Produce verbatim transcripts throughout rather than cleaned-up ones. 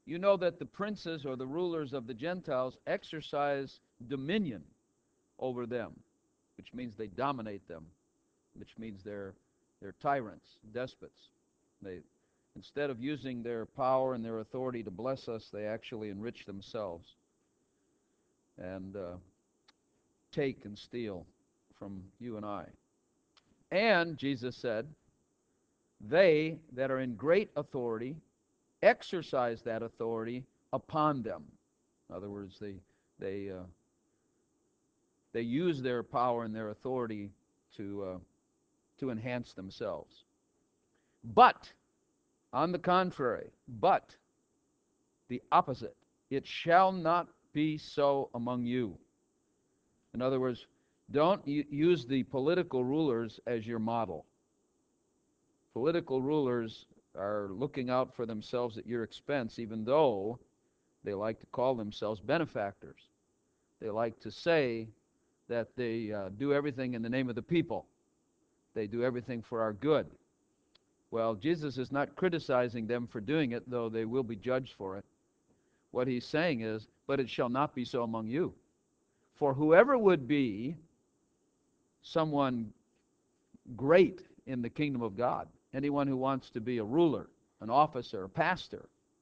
You know that the princes or the rulers of the Gentiles exercise dominion over them, which means they dominate them, which means they're they're tyrants, despots. They instead of using their power and their authority to bless us, they actually enrich themselves and uh, take and steal from you and I. And Jesus said, they that are in great authority exercise that authority upon them. In other words, they they uh, they use their power and their authority to uh, to enhance themselves. But on the contrary, but the opposite, it shall not be so among you. In other words, don't use the political rulers as your model. Political rulers are looking out for themselves at your expense, even though they like to call themselves benefactors. They like to say that they uh, do everything in the name of the people. They do everything for our good. Well, Jesus is not criticizing them for doing it, though they will be judged for it. What he's saying is, but it shall not be so among you. For whoever would be someone great in the kingdom of God, anyone who wants to be a ruler, an officer, a pastor,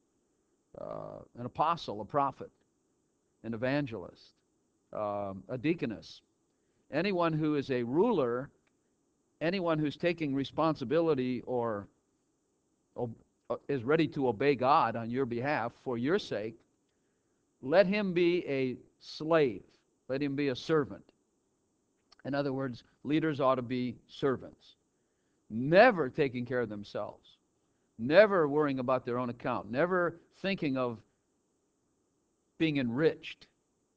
uh, an apostle, a prophet, an evangelist, um, a deaconess, anyone who is a ruler, anyone who's taking responsibility or uh, is ready to obey God on your behalf for your sake, let him be a slave. Let him be a servant. In other words, leaders ought to be servants, never taking care of themselves, never worrying about their own account, never thinking of being enriched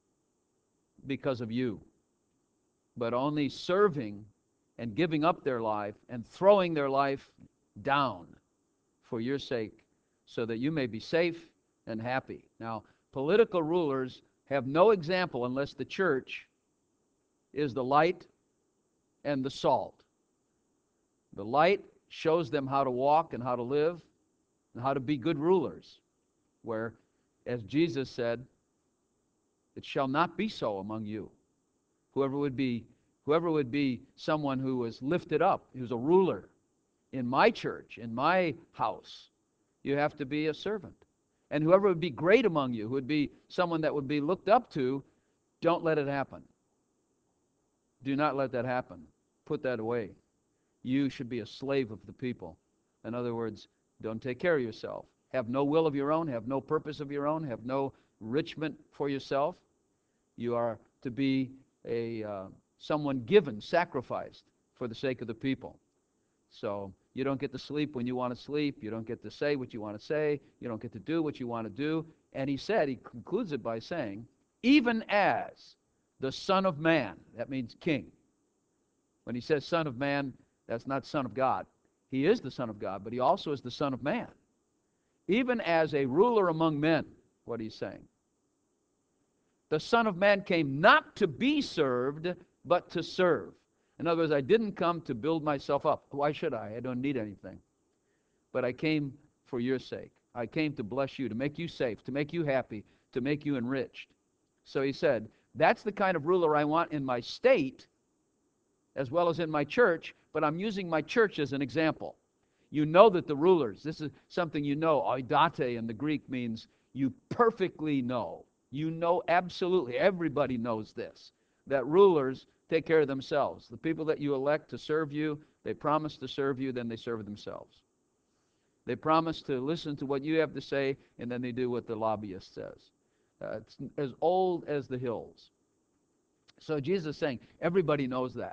because of you, but only serving and giving up their life and throwing their life down for your sake so that you may be safe and happy. Now, political rulers have no example unless the church is the light and the salt. The light shows them how to walk and how to live and how to be good rulers, where, as Jesus said, it shall not be so among you. Whoever would be, whoever would be someone who was lifted up, who's a ruler in my church, in my house, you have to be a servant. And whoever would be great among you, who would be someone that would be looked up to, don't let it happen. Do not let that happen. Put that away. You should be a slave of the people. In other words, don't take care of yourself. Have no will of your own, have no purpose of your own, have no enrichment for yourself. You are to be a uh, someone given, sacrificed for the sake of the people. So you don't get to sleep when you want to sleep. You don't get to say what you want to say. You don't get to do what you want to do. And he said, he concludes it by saying, even as the Son of Man, that means king. When he says Son of Man, that's not Son of God. He is the Son of God, but he also is the Son of Man. Even as a ruler among men, what he's saying. The Son of Man came not to be served, but to serve. In other words, I didn't come to build myself up. Why should I? I don't need anything. But I came for your sake. I came to bless you, to make you safe, to make you happy, to make you enriched. So he said, that's the kind of ruler I want in my state as well as in my church, but I'm using my church as an example. You know that the rulers, this is something you know, oidate in the Greek means you perfectly know. You know absolutely, everybody knows this, that rulers take care of themselves. The people that you elect to serve you, they promise to serve you, then they serve themselves. They promise to listen to what you have to say, and then they do what the lobbyist says. Uh, it's as old as the hills. So Jesus is saying, everybody knows that.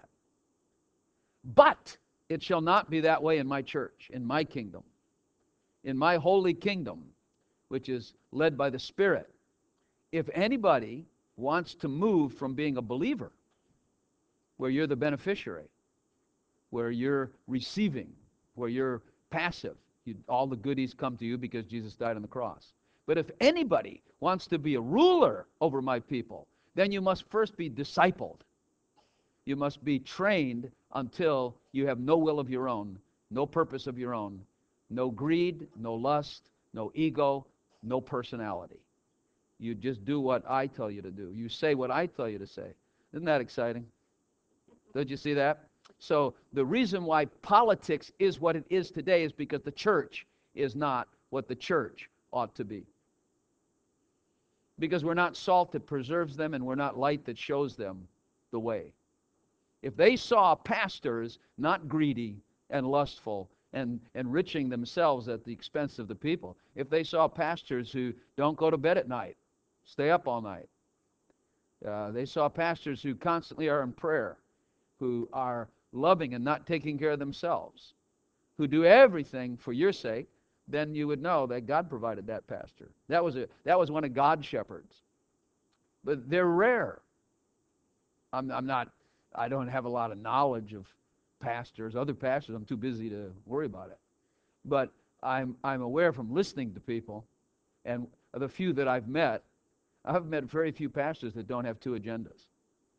But it shall not be that way in my church, in my kingdom, in my holy kingdom, which is led by the Spirit. If anybody wants to move from being a believer, where you're the beneficiary, where you're receiving, where you're passive, you, all the goodies come to you because Jesus died on the cross. But if anybody wants to be a ruler over my people, then you must first be discipled. You must be trained until you have no will of your own, no purpose of your own, no greed, no lust, no ego, No personality. You just do what I tell you to do. You say what I tell you to say. Isn't that exciting? Don't you see that? So the reason why politics is what it is today is because the church is not what the church ought to be. Because we're not salt that preserves them, and we're not light that shows them the way. If they saw pastors not greedy and lustful and enriching themselves at the expense of the people, if they saw pastors who don't go to bed at night, stay up all night, uh, they saw pastors who constantly are in prayer, who are loving and not taking care of themselves, who do everything for your sake, then you would know that God provided that pastor. That was a that was one of God's shepherds. But they're rare. I'm, I'm not. I don't have a lot of knowledge of pastors, other pastors. I'm too busy to worry about it. But I'm I'm aware from listening to people, and the few that I've met, I've met very few pastors that don't have two agendas.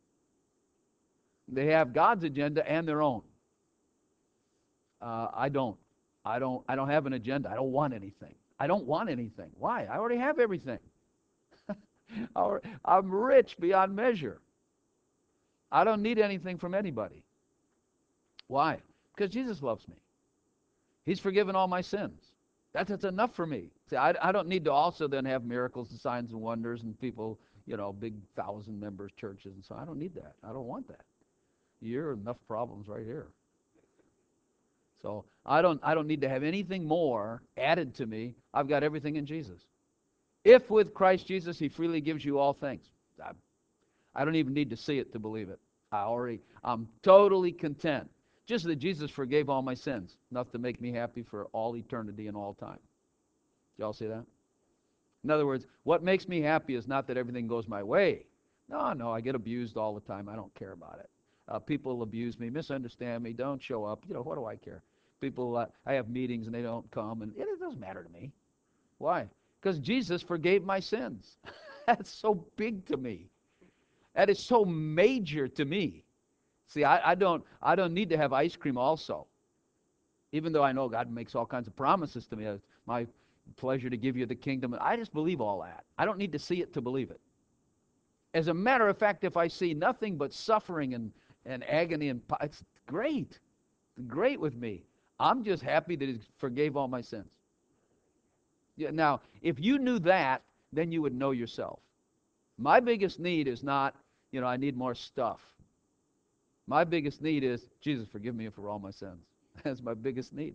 They have God's agenda and their own. Uh, I don't. I don't. I don't have an agenda. I don't want anything. I don't want anything. Why? I already have everything. I'm rich beyond measure. I don't need anything from anybody. Why? Because Jesus loves me. He's forgiven all my sins. That's, that's enough for me. See, I, I don't need to also then have miracles and signs and wonders and people, you know, big thousand members churches and so I don't need that. I don't want that. You're enough problems right here. So I don't I don't need to have anything more added to me. I've got everything in Jesus. If with Christ Jesus he freely gives you all things. I, I don't even need to see it to believe it. I already, I'm totally content. Just that Jesus forgave all my sins, enough to make me happy for all eternity and all time. Did y'all see that? In other words, what makes me happy is not that everything goes my way. No, no, I get abused all the time. I don't care about it. Uh, people abuse me, misunderstand me, don't show up. You know, what do I care? People, uh, I have meetings and they don't come, and it doesn't matter to me. Why? Because Jesus forgave my sins. That's so big to me. That is so major to me. See, I, I don't I don't need to have ice cream also. Even though I know God makes all kinds of promises to me. It's my pleasure to give you the kingdom. I just believe all that. I don't need to see it to believe it. As a matter of fact, if I see nothing but suffering and, and agony, and it's great. It's great with me. I'm just happy that he forgave all my sins. Yeah, now, if you knew that, then you would know yourself. My biggest need is not, you know, I need more stuff. My biggest need is, Jesus, forgive me for all my sins. That's my biggest need.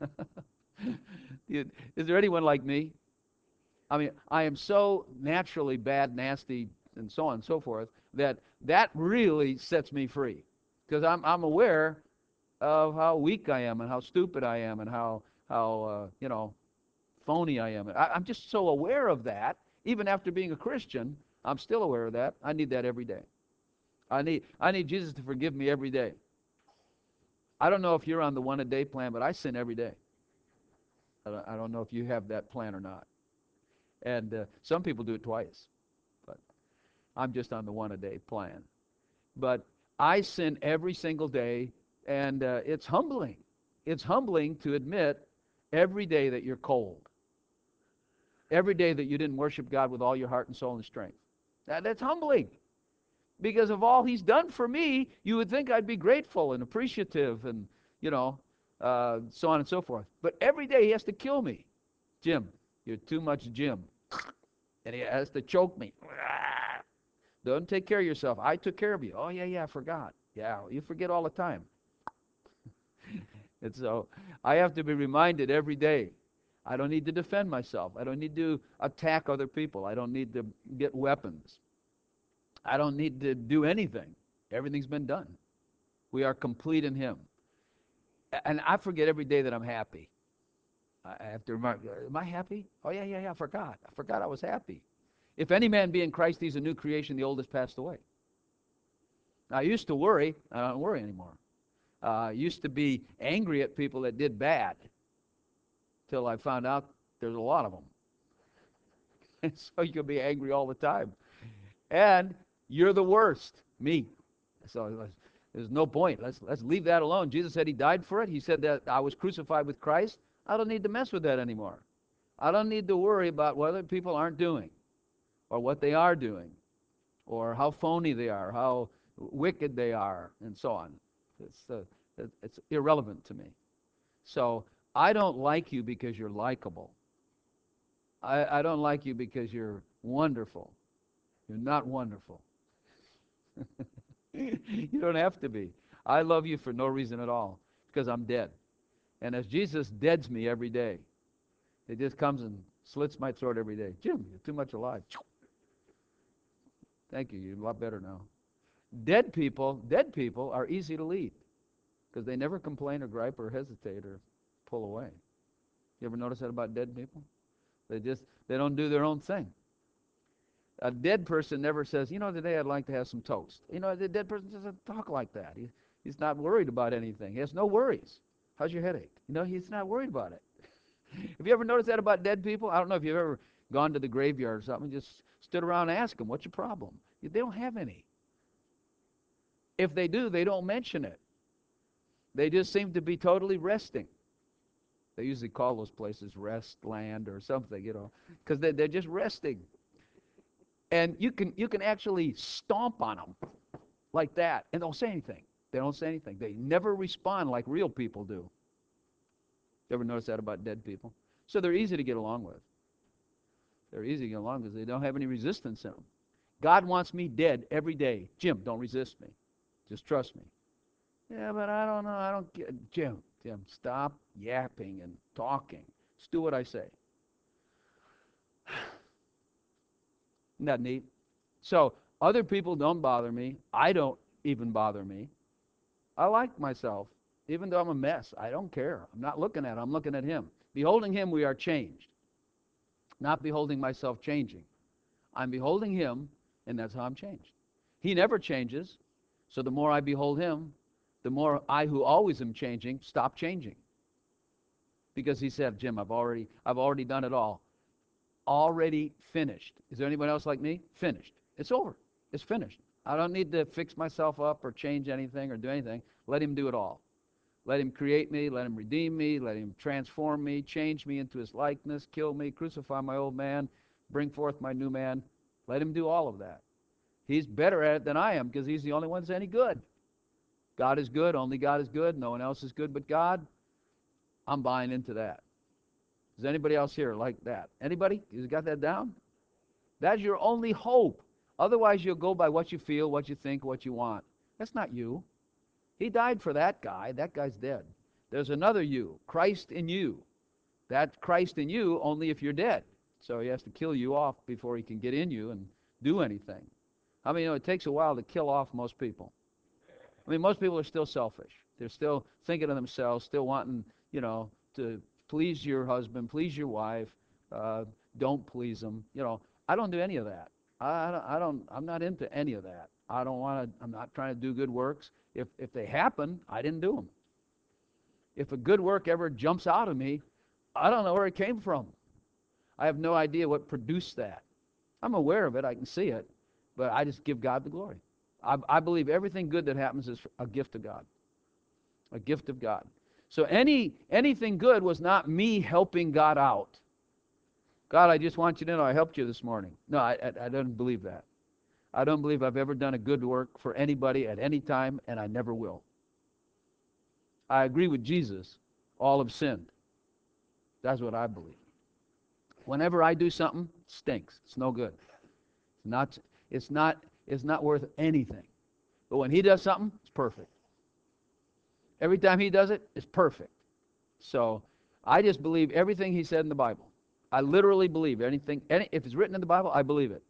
Is there anyone like me? I mean, I am so naturally bad, nasty, and so on and so forth, that that really sets me free. Because I'm, I'm aware of how weak I am and how stupid I am and how, how uh, you know, phony I am. I, I'm just so aware of that. Even after being a Christian, I'm still aware of that. I need that every day. I need I need Jesus to forgive me every day. I don't know if you're on the one-a-day plan, but I sin every day. I don't, I don't know if you have that plan or not. And uh, some people do it twice, but I'm just on the one-a-day plan. But I sin every single day, and uh, it's humbling. It's humbling to admit every day that you're cold. Every day that you didn't worship God with all your heart and soul and strength. That, that's humbling. Because of all he's done for me, you would think I'd be grateful and appreciative and, you know, uh, so on and so forth. But every day he has to kill me. Jim, you're too much Jim. And he has to choke me. Don't take care of yourself. I took care of you. Oh, yeah, yeah, I forgot. Yeah, you forget all the time. And so I have to be reminded every day. I don't need to defend myself. I don't need to attack other people. I don't need to get weapons. I don't need to do anything. Everything's been done. We are complete in him. And I forget every day that I'm happy. I have to remember, am I happy? Oh, yeah, yeah, yeah, I forgot. I forgot I was happy. If any man be in Christ, he's a new creation. The old has passed away. Now, I used to worry. I don't worry anymore. Uh, I used to be angry at people that did bad till I found out there's a lot of them. And so you can be angry all the time. And you're the worst, me. So there's no point. Let's let's leave that alone. Jesus said he died for it. He said that I was crucified with Christ. I don't need to mess with that anymore. I don't need to worry about what other people aren't doing, or what they are doing, or how phony they are, how wicked they are, and so on. It's, uh, it's irrelevant to me. So I don't like you because you're likable. I, I don't like you because you're wonderful. You're not wonderful. You don't have to be. I love you for no reason at all, because I'm dead. And as Jesus deads me every day, it just comes and slits my throat every day. Jim, you're too much alive. Thank you. You're a lot better now. Dead people, dead people are easy to lead because they never complain or gripe or hesitate or pull away. You ever notice that about dead people? They just, they don't do their own thing. A dead person never says, you know, today I'd like to have some toast. You know, the dead person doesn't talk like that. He, he's not worried about anything. He has no worries. How's your headache? You know, he's not worried about it. Have you ever noticed that about dead people? I don't know if you've ever gone to the graveyard or something, just stood around and asked them, what's your problem? They don't have any. If they do, they don't mention it. They just seem to be totally resting. They usually call those places rest land or something, you know, because they, they're just resting. And you can you can actually stomp on them like that, and they don't say anything. They don't say anything. They never respond like real people do. You ever notice that about dead people? So they're easy to get along with. They're easy to get along because they don't have any resistance in them. God wants me dead every day. Jim, don't resist me. Just trust me. Yeah, but I don't know. I don't get Jim. Jim, stop yapping and talking. Just do what I say. Isn't that neat? So other people don't bother me. I don't even bother me. I like myself. Even though I'm a mess, I don't care. I'm not looking at him. I'm looking at him. Beholding him, we are changed. Not beholding myself changing. I'm beholding him, and that's how I'm changed. He never changes. So the more I behold him, the more I, who always am changing, stop changing. Because he said, Jim, I've already, I've already done it all. Already finished. Is there anybody else like me? Finished. It's over. It's finished. I don't need to fix myself up or change anything or do anything. Let him do it all. Let him create me. Let him redeem me. Let him transform me, change me into his likeness, kill me, crucify my old man, bring forth my new man. Let him do all of that. He's better at it than I am because he's the only one that's any good. God is good. Only God is good. No one else is good but God. I'm buying into that. Is anybody else here like that? Anybody? You got that down? That's your only hope. Otherwise, you'll go by what you feel, what you think, what you want. That's not you. He died for that guy. That guy's dead. There's another you, Christ in you. That Christ in you only if you're dead. So he has to kill you off before he can get in you and do anything. I mean, you know, it takes a while to kill off most people. I mean, most people are still selfish. They're still thinking of themselves, still wanting, you know, to please your husband, please your wife, uh, don't please them. You know, I don't do any of that. I, I don't, I don't, I'm not into any of that. I don't want to, I'm not trying to do good works. If, if they happen, I didn't do them. If a good work ever jumps out of me, I don't know where it came from. I have no idea what produced that. I'm aware of it. I can see it. But I just give God the glory. I, I believe everything good that happens is a gift of God. A gift of God. So any anything good was not me helping God out. God, I just want you to know I helped you this morning. No, I, I, I don't believe that. I don't believe I've ever done a good work for anybody at any time, and I never will. I agree with Jesus. All have sinned. That's what I believe. Whenever I do something, it stinks. It's no good. It's not, it's not, it's not worth anything. But when he does something, it's perfect. Every time he does it, it's perfect. So I just believe everything he said in the Bible. I literally believe anything. Any, if it's written in the Bible, I believe it.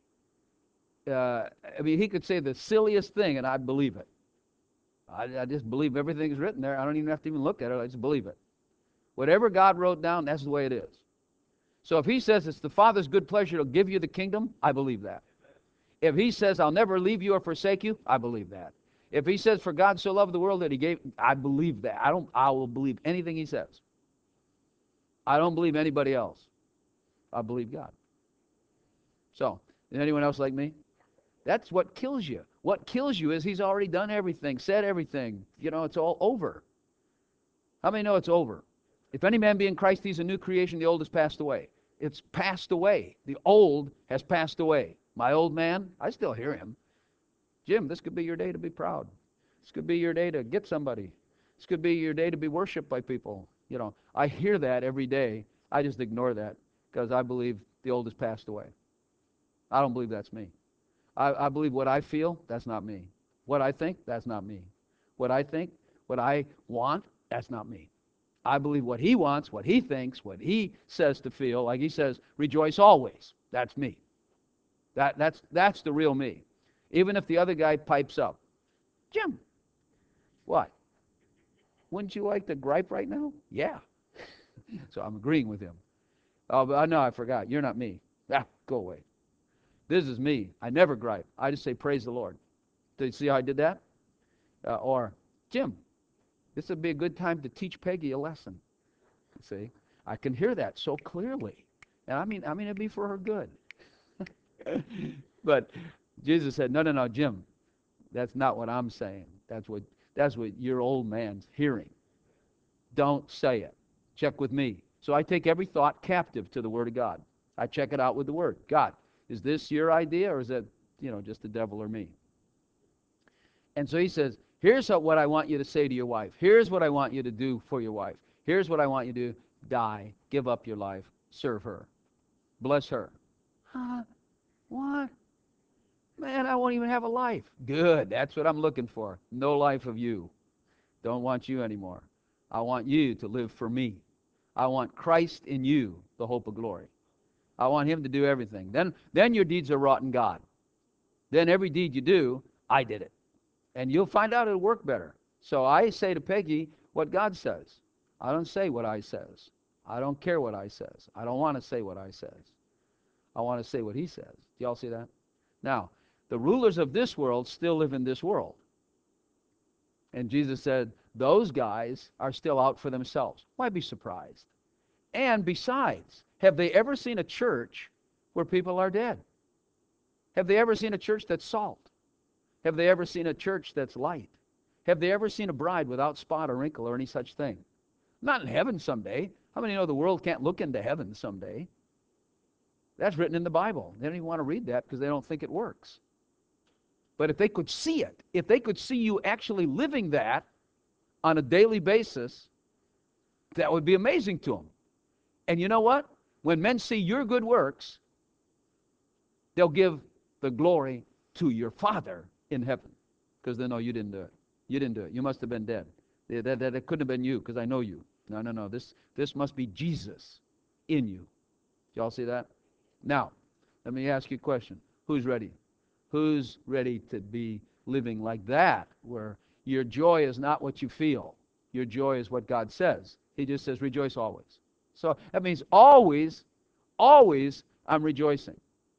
Uh, I mean, he could say the silliest thing, and I believe it. I, I just believe everything is written there. I don't even have to even look at it. I just believe it. Whatever God wrote down, that's the way it is. So if he says it's the Father's good pleasure to give you the kingdom, I believe that. If he says I'll never leave you or forsake you, I believe that. If he says for God so loved the world that he gave, I believe that. I don't. I will believe anything he says. I don't believe anybody else. I believe God. So, is anyone else like me? That's what kills you. What kills you is he's already done everything, said everything. You know, it's all over. How many know it's over? If any man be in Christ, he's a new creation. The old has passed away. It's passed away. The old has passed away. My old man, I still hear him. Jim, this could be your day to be proud. This could be your day to get somebody. This could be your day to be worshiped by people. You know, I hear that every day. I just ignore that because I believe the old has passed away. I don't believe that's me. I, I believe what I feel, that's not me. What I think, that's not me. What I think, what I want, that's not me. I believe what he wants, what he thinks, what he says to feel. Like he says, rejoice always. That's me. That, that's, that's the real me. Even if the other guy pipes up. Jim, what? Wouldn't you like to gripe right now? Yeah. So I'm agreeing with him. Oh, but no, I forgot. You're not me. Ah, go away. This is me. I never gripe. I just say, praise the Lord. Do you see how I did that? Uh, or, Jim, this would be a good time to teach Peggy a lesson. See? I can hear that so clearly. And I mean, I mean, it'd be for her good. But Jesus said, no, no, no, Jim, that's not what I'm saying. That's what, that's what your old man's hearing. Don't say it. Check with me. So I take every thought captive to the Word of God. I check it out with the Word. God, is this your idea or is that, you know, just the devil or me? And so he says, here's what I want you to say to your wife. Here's what I want you to do for your wife. Here's what I want you to do. Die. Give up your life. Serve her. Bless her. Huh? What? Man, I won't even have a life. Good. That's what I'm looking for. No life of you. Don't want you anymore. I want you to live for me. I want Christ in you, the hope of glory. I want him to do everything. Then, then your deeds are wrought in God. Then every deed you do, I did it. And you'll find out it'll work better. So I say to Peggy what God says. I don't say what I says. I don't care what I says. I don't want to say what I says. I want to say what he says. Do y'all see that? Now, the rulers of this world still live in this world. And Jesus said, those guys are still out for themselves. Why be surprised? And besides, have they ever seen a church where people are dead? Have they ever seen a church that's salt? Have they ever seen a church that's light? Have they ever seen a bride without spot or wrinkle or any such thing? Not in heaven someday. How many know the world can't look into heaven someday? That's written in the Bible. They don't even want to read that because they don't think it works. But if they could see it, if they could see you actually living that on a daily basis, that would be amazing to them. And you know what? When men see your good works, they'll give the glory to your Father in heaven. Because they know you didn't do it. You didn't do it. You must have been dead. That, that, that it couldn't have been you because I know you. No, no, no. This, this must be Jesus in you. Y'all see that? Now, let me ask you a question. Who's ready? Who's ready to be living like that, where your joy is not what you feel? Your joy is what God says. He just says, rejoice always. So that means always, always I'm rejoicing.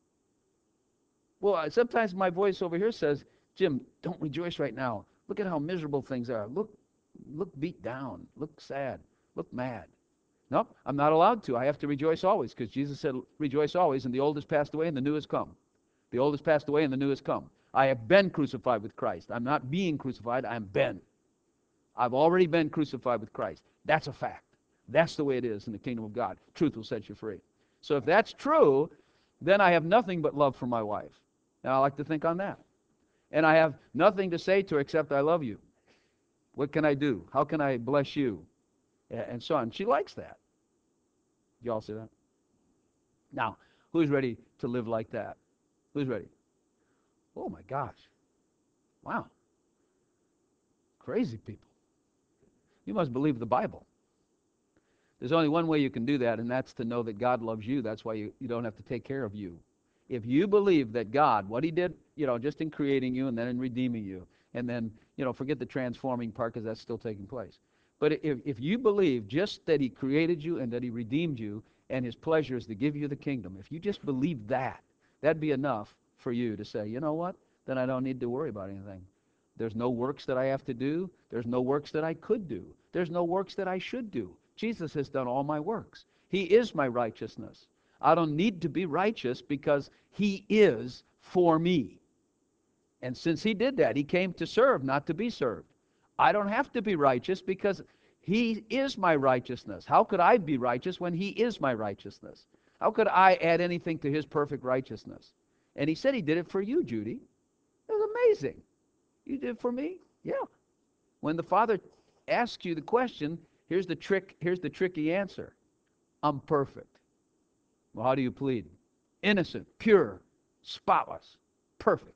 Well, sometimes my voice over here says, Jim, don't rejoice right now. Look at how miserable things are. Look, look beat down. Look sad. Look mad. Nope, I'm not allowed to. I have to rejoice always because Jesus said, rejoice always, and the old has passed away and the new has come. The old has passed away and the new has come. I have been crucified with Christ. I'm not being crucified. I'm been. I've already been crucified with Christ. That's a fact. That's the way it is in the kingdom of God. Truth will set you free. So if that's true, then I have nothing but love for my wife. And I like to think on that. And I have nothing to say to her except I love you. What can I do? How can I bless you? And so on. She likes that. You all see that? Now, who's ready to live like that? Who's ready? Oh my gosh. Wow. Crazy people. You must believe the Bible. There's only one way you can do that, and that's to know that God loves you. That's why you, you don't have to take care of you. If you believe that God, what he did, you know, just in creating you and then in redeeming you, and then, you know, forget the transforming part because that's still taking place. But if, if you believe just that he created you and that he redeemed you and his pleasure is to give you the kingdom, if you just believe that, that'd be enough for you to say, you know what, then I don't need to worry about anything. There's no works that I have to do. There's no works that I could do. There's no works that I should do. Jesus has done all my works. He is my righteousness. I don't need to be righteous because he is for me. And since he did that, he came to serve, not to be served. I don't have to be righteous because He is my righteousness. How could I be righteous when he is my righteousness? How could I add anything to his perfect righteousness? And he said he did it for you, Judy. It was amazing. You did it for me? Yeah. When the Father asks you the question, here's the trick, here's the tricky answer. I'm perfect. Well, how do you plead? Innocent, pure, spotless, perfect.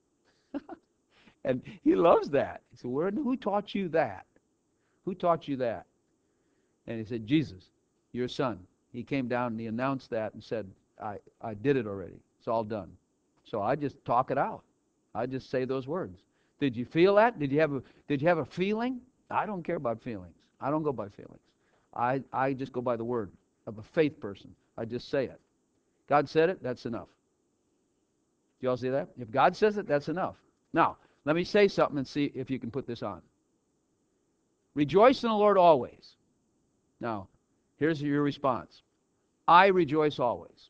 And he loves that. He said, Where, who taught you that? Who taught you that? And he said, Jesus, your son. He came down and he announced that and said, I, I did it already. It's all done. So I just talk it out. I just say those words. Did you feel that? Did you have a, did you have a feeling? I don't care about feelings. I don't go by feelings. I, I just go by the word of a faith person. I just say it. God said it, that's enough. Do you all see that? If God says it, that's enough. Now, let me say something and see if you can put this on. Rejoice in the Lord always. Now, here's your response. I rejoice always.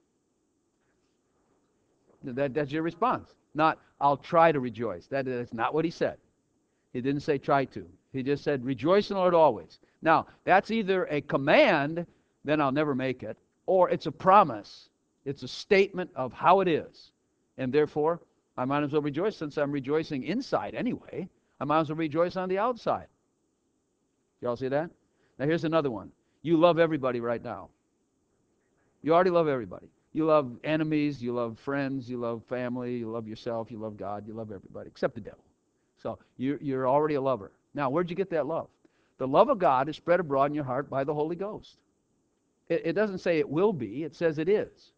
That, that's your response. Not, I'll try to rejoice. That, that's not what he said. He didn't say try to. He just said, rejoice in the Lord always. Now, that's either a command, then I'll never make it, or it's a promise. It's a statement of how it is. And therefore, I might as well rejoice since I'm rejoicing inside anyway. I might as well rejoice on the outside. Y'all see that? Now, here's another one. You love everybody right now. You already love everybody. You love enemies, you love friends, you love family, you love yourself, you love God, you love everybody, except the devil. So you're, you're already a lover. Now, where'd you get that love? The love of God is spread abroad in your heart by the Holy Ghost. It, it doesn't say it will be, it says it is.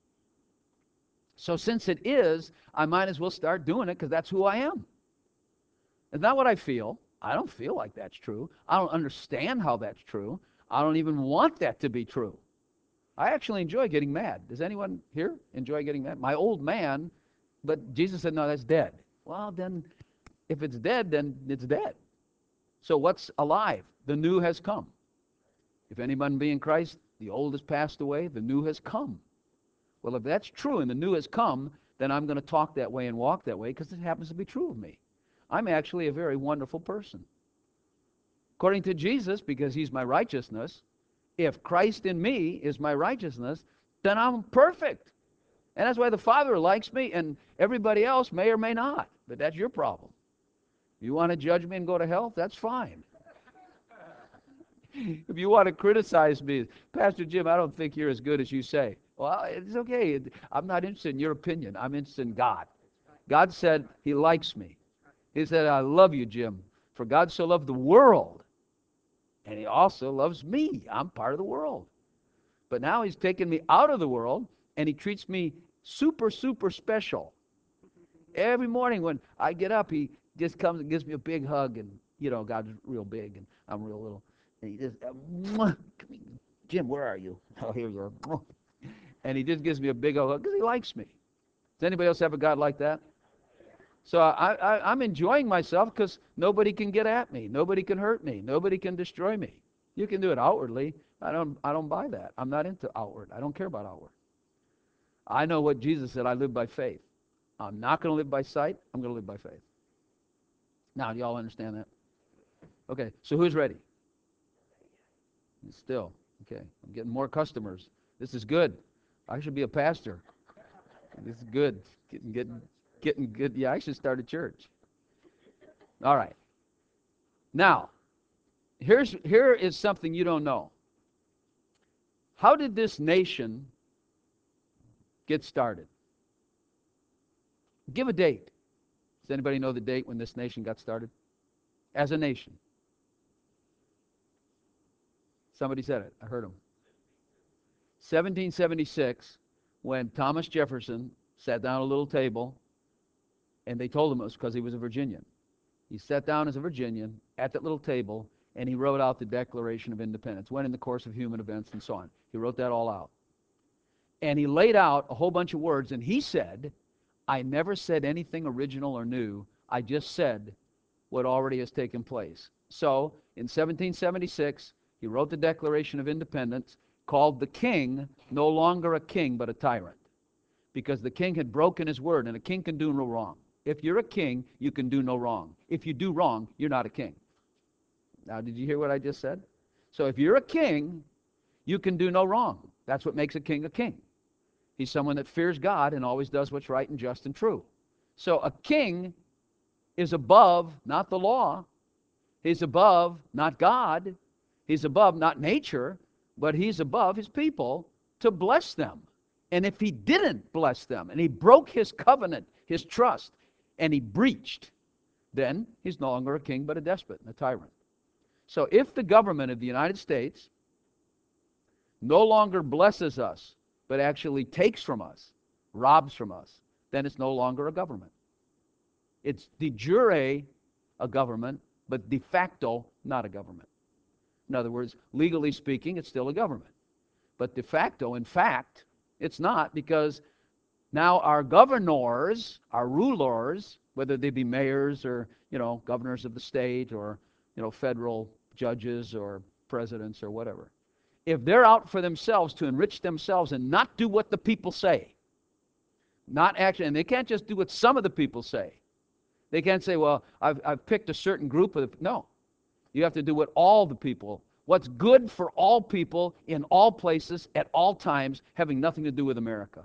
So since it is, I might as well start doing it because that's who I am. It's not what I feel. I don't feel like that's true. I don't understand how that's true. I don't even want that to be true. I actually enjoy getting mad. Does anyone here enjoy getting mad? My old man, but Jesus said, no, that's dead. Well, then, if it's dead, then it's dead. So what's alive? The new has come. If anyone be in Christ, the old has passed away, the new has come. Well, if that's true and the new has come, then I'm going to talk that way and walk that way because it happens to be true of me. I'm actually a very wonderful person. According to Jesus, because he's my righteousness, if Christ in me is my righteousness, then I'm perfect. And that's why the Father likes me, and everybody else may or may not. But that's your problem. You want to judge me and go to hell? That's fine. If you want to criticize me, Pastor Jim, I don't think you're as good as you say. Well, it's okay. I'm not interested in your opinion. I'm interested in God. God said he likes me. He said, I love you, Jim. For God so loved the world. And he also loves me. I'm part of the world. But now he's taken me out of the world, and he treats me super, super special. Every morning when I get up, he just comes and gives me a big hug. And, you know, God's real big, and I'm real little. And he just, uh, Jim, where are you? Oh, here you are. And he just gives me a big hug because he likes me. Does anybody else have a God like that? So I, I, I'm enjoying myself because nobody can get at me. Nobody can hurt me. Nobody can destroy me. You can do it outwardly. I don't, I don't buy that. I'm not into outward. I don't care about outward. I know what Jesus said. I live by faith. I'm not going to live by sight. I'm going to live by faith. Now, do y'all understand that? Okay, so who's ready? Still. Okay, I'm getting more customers. This is good. I should be a pastor. This is good. Getting, getting, getting good. Yeah, I should start a church. All right. Now, here's here is something you don't know. How did this nation get started? Give a date. Does anybody know the date when this nation got started? As a nation. Somebody said it. I heard them. seventeen seventy-six, when Thomas Jefferson sat down at a little table, and they told him it was because he was a Virginian. He sat down as a Virginian at that little table, and he wrote out the Declaration of Independence, went in the course of human events and so on. He wrote that all out. And he laid out a whole bunch of words, and he said, I never said anything original or new. I just said what already has taken place. So, in seventeen seventy-six, he wrote the Declaration of Independence, called the king no longer a king but a tyrant, because the king had broken his word, and a king can do no wrong. If you're a king, you can do no wrong. If you do wrong, you're not a king. Now, did you hear what I just said? So if you're a king, you can do no wrong. That's what makes a king a king. He's someone that fears God and always does what's right and just and true. So a king is above not the law. He's above not God. He's above not nature, but he's above his people to bless them. And if he didn't bless them, and he broke his covenant, his trust, and he breached, then he's no longer a king but a despot and a tyrant. So if the government of the United States no longer blesses us, but actually takes from us, robs from us, then it's no longer a government. It's de jure a government, but de facto not a government. In other words, legally speaking, it's still a government. But de facto, in fact, it's not, because now our governors, our rulers, whether they be mayors or, you know, governors of the state or, you know, federal judges or presidents or whatever, if they're out for themselves to enrich themselves and not do what the people say, not actually, and they can't just do what some of the people say. They can't say, well, I've, I've picked a certain group of, no. You have to do what all the people, what's good for all people in all places at all times, having nothing to do with America.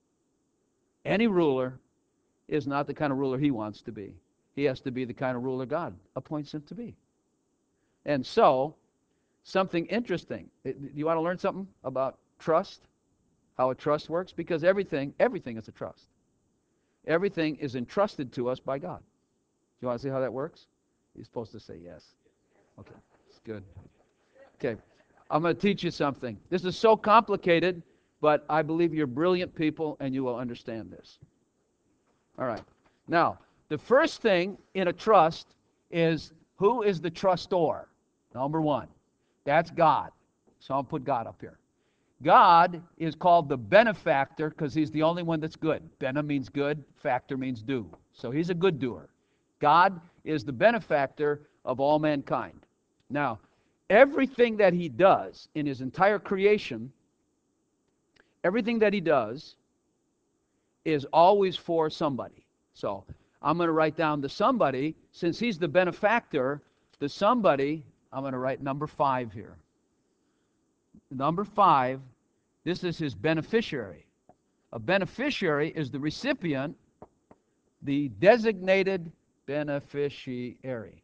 Any ruler is not the kind of ruler he wants to be. He has to be the kind of ruler God appoints him to be. And so, something interesting. Do you want to learn something about trust? How a trust works? Because everything, everything is a trust. Everything is entrusted to us by God. Do you want to see how that works? You're supposed to say yes. Okay, it's good. Okay, I'm going to teach you something. This is so complicated, but I believe you're brilliant people and you will understand this. All right. Now, the first thing in a trust is, who is the trustor? Number one. That's God. So I'll put God up here. God is called the benefactor because he's the only one that's good. Bene means good, factor means do. So he's a good doer. God is the benefactor of all mankind. Now, everything that he does in his entire creation, everything that he does is always for somebody. So I'm going to write down the somebody. Since he's the benefactor, the somebody, I'm going to write number five here. Number five, this is his beneficiary. A beneficiary is the recipient, the designated beneficiary.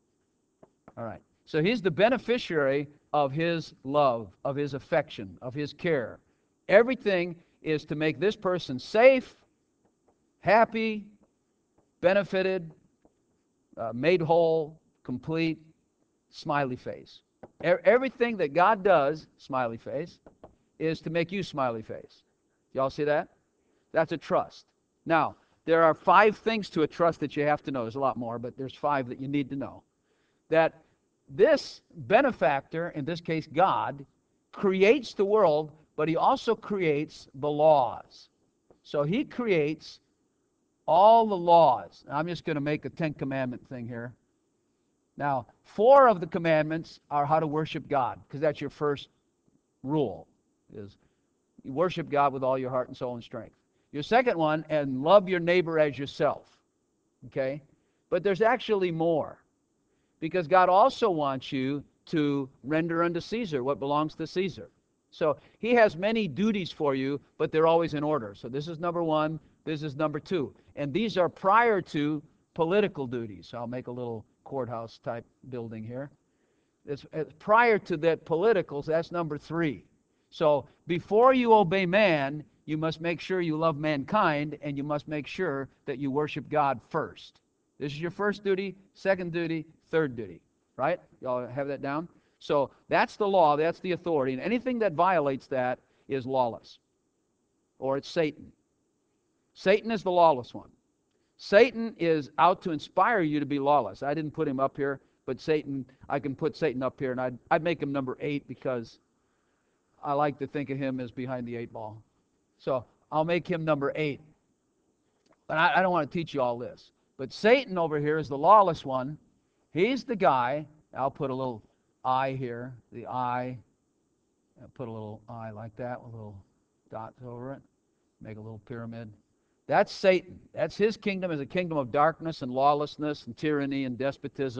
All right. So he's the beneficiary of his love, of his affection, of his care. Everything is to make this person safe, happy, benefited, uh, made whole, complete, smiley face. E- everything that God does, smiley face, is to make you smiley face. Y'all see that? That's a trust. Now, there are five things to a trust that you have to know. There's a lot more, but there's five that you need to know. That this benefactor, in this case God, creates the world, but he also creates the laws. So he creates all the laws. I'm just going to make a Ten Commandment thing here. Now, four of the commandments are how to worship God, because that's your first rule, is you worship God with all your heart and soul and strength. Your second one, and love your neighbor as yourself. Okay? But there's actually more, because God also wants you to render unto Caesar what belongs to Caesar. So he has many duties for you, but they're always in order. So this is number one, this is number two. And these are prior to political duties. So I'll make a little courthouse type building here. It's, it's prior to that politicals, that's number three. So before you obey man, you must make sure you love mankind, and you must make sure that you worship God first. This is your first duty, second duty, third duty. Right? Y'all have that down? So that's the law, that's the authority, and anything that violates that is lawless. Or it's Satan. Satan is the lawless one. Satan is out to inspire you to be lawless. I didn't put him up here, but Satan, I can put Satan up here, and I'd, I'd make him number eight because I like to think of him as behind the eight ball. So I'll make him number eight. But I, I don't want to teach you all this. But Satan over here is the lawless one. He's the guy. I'll put a little eye here. The eye. I'll put a little eye like that with little dots over it. Make a little pyramid. That's Satan. That's his kingdom, is a kingdom of darkness and lawlessness and tyranny and despotism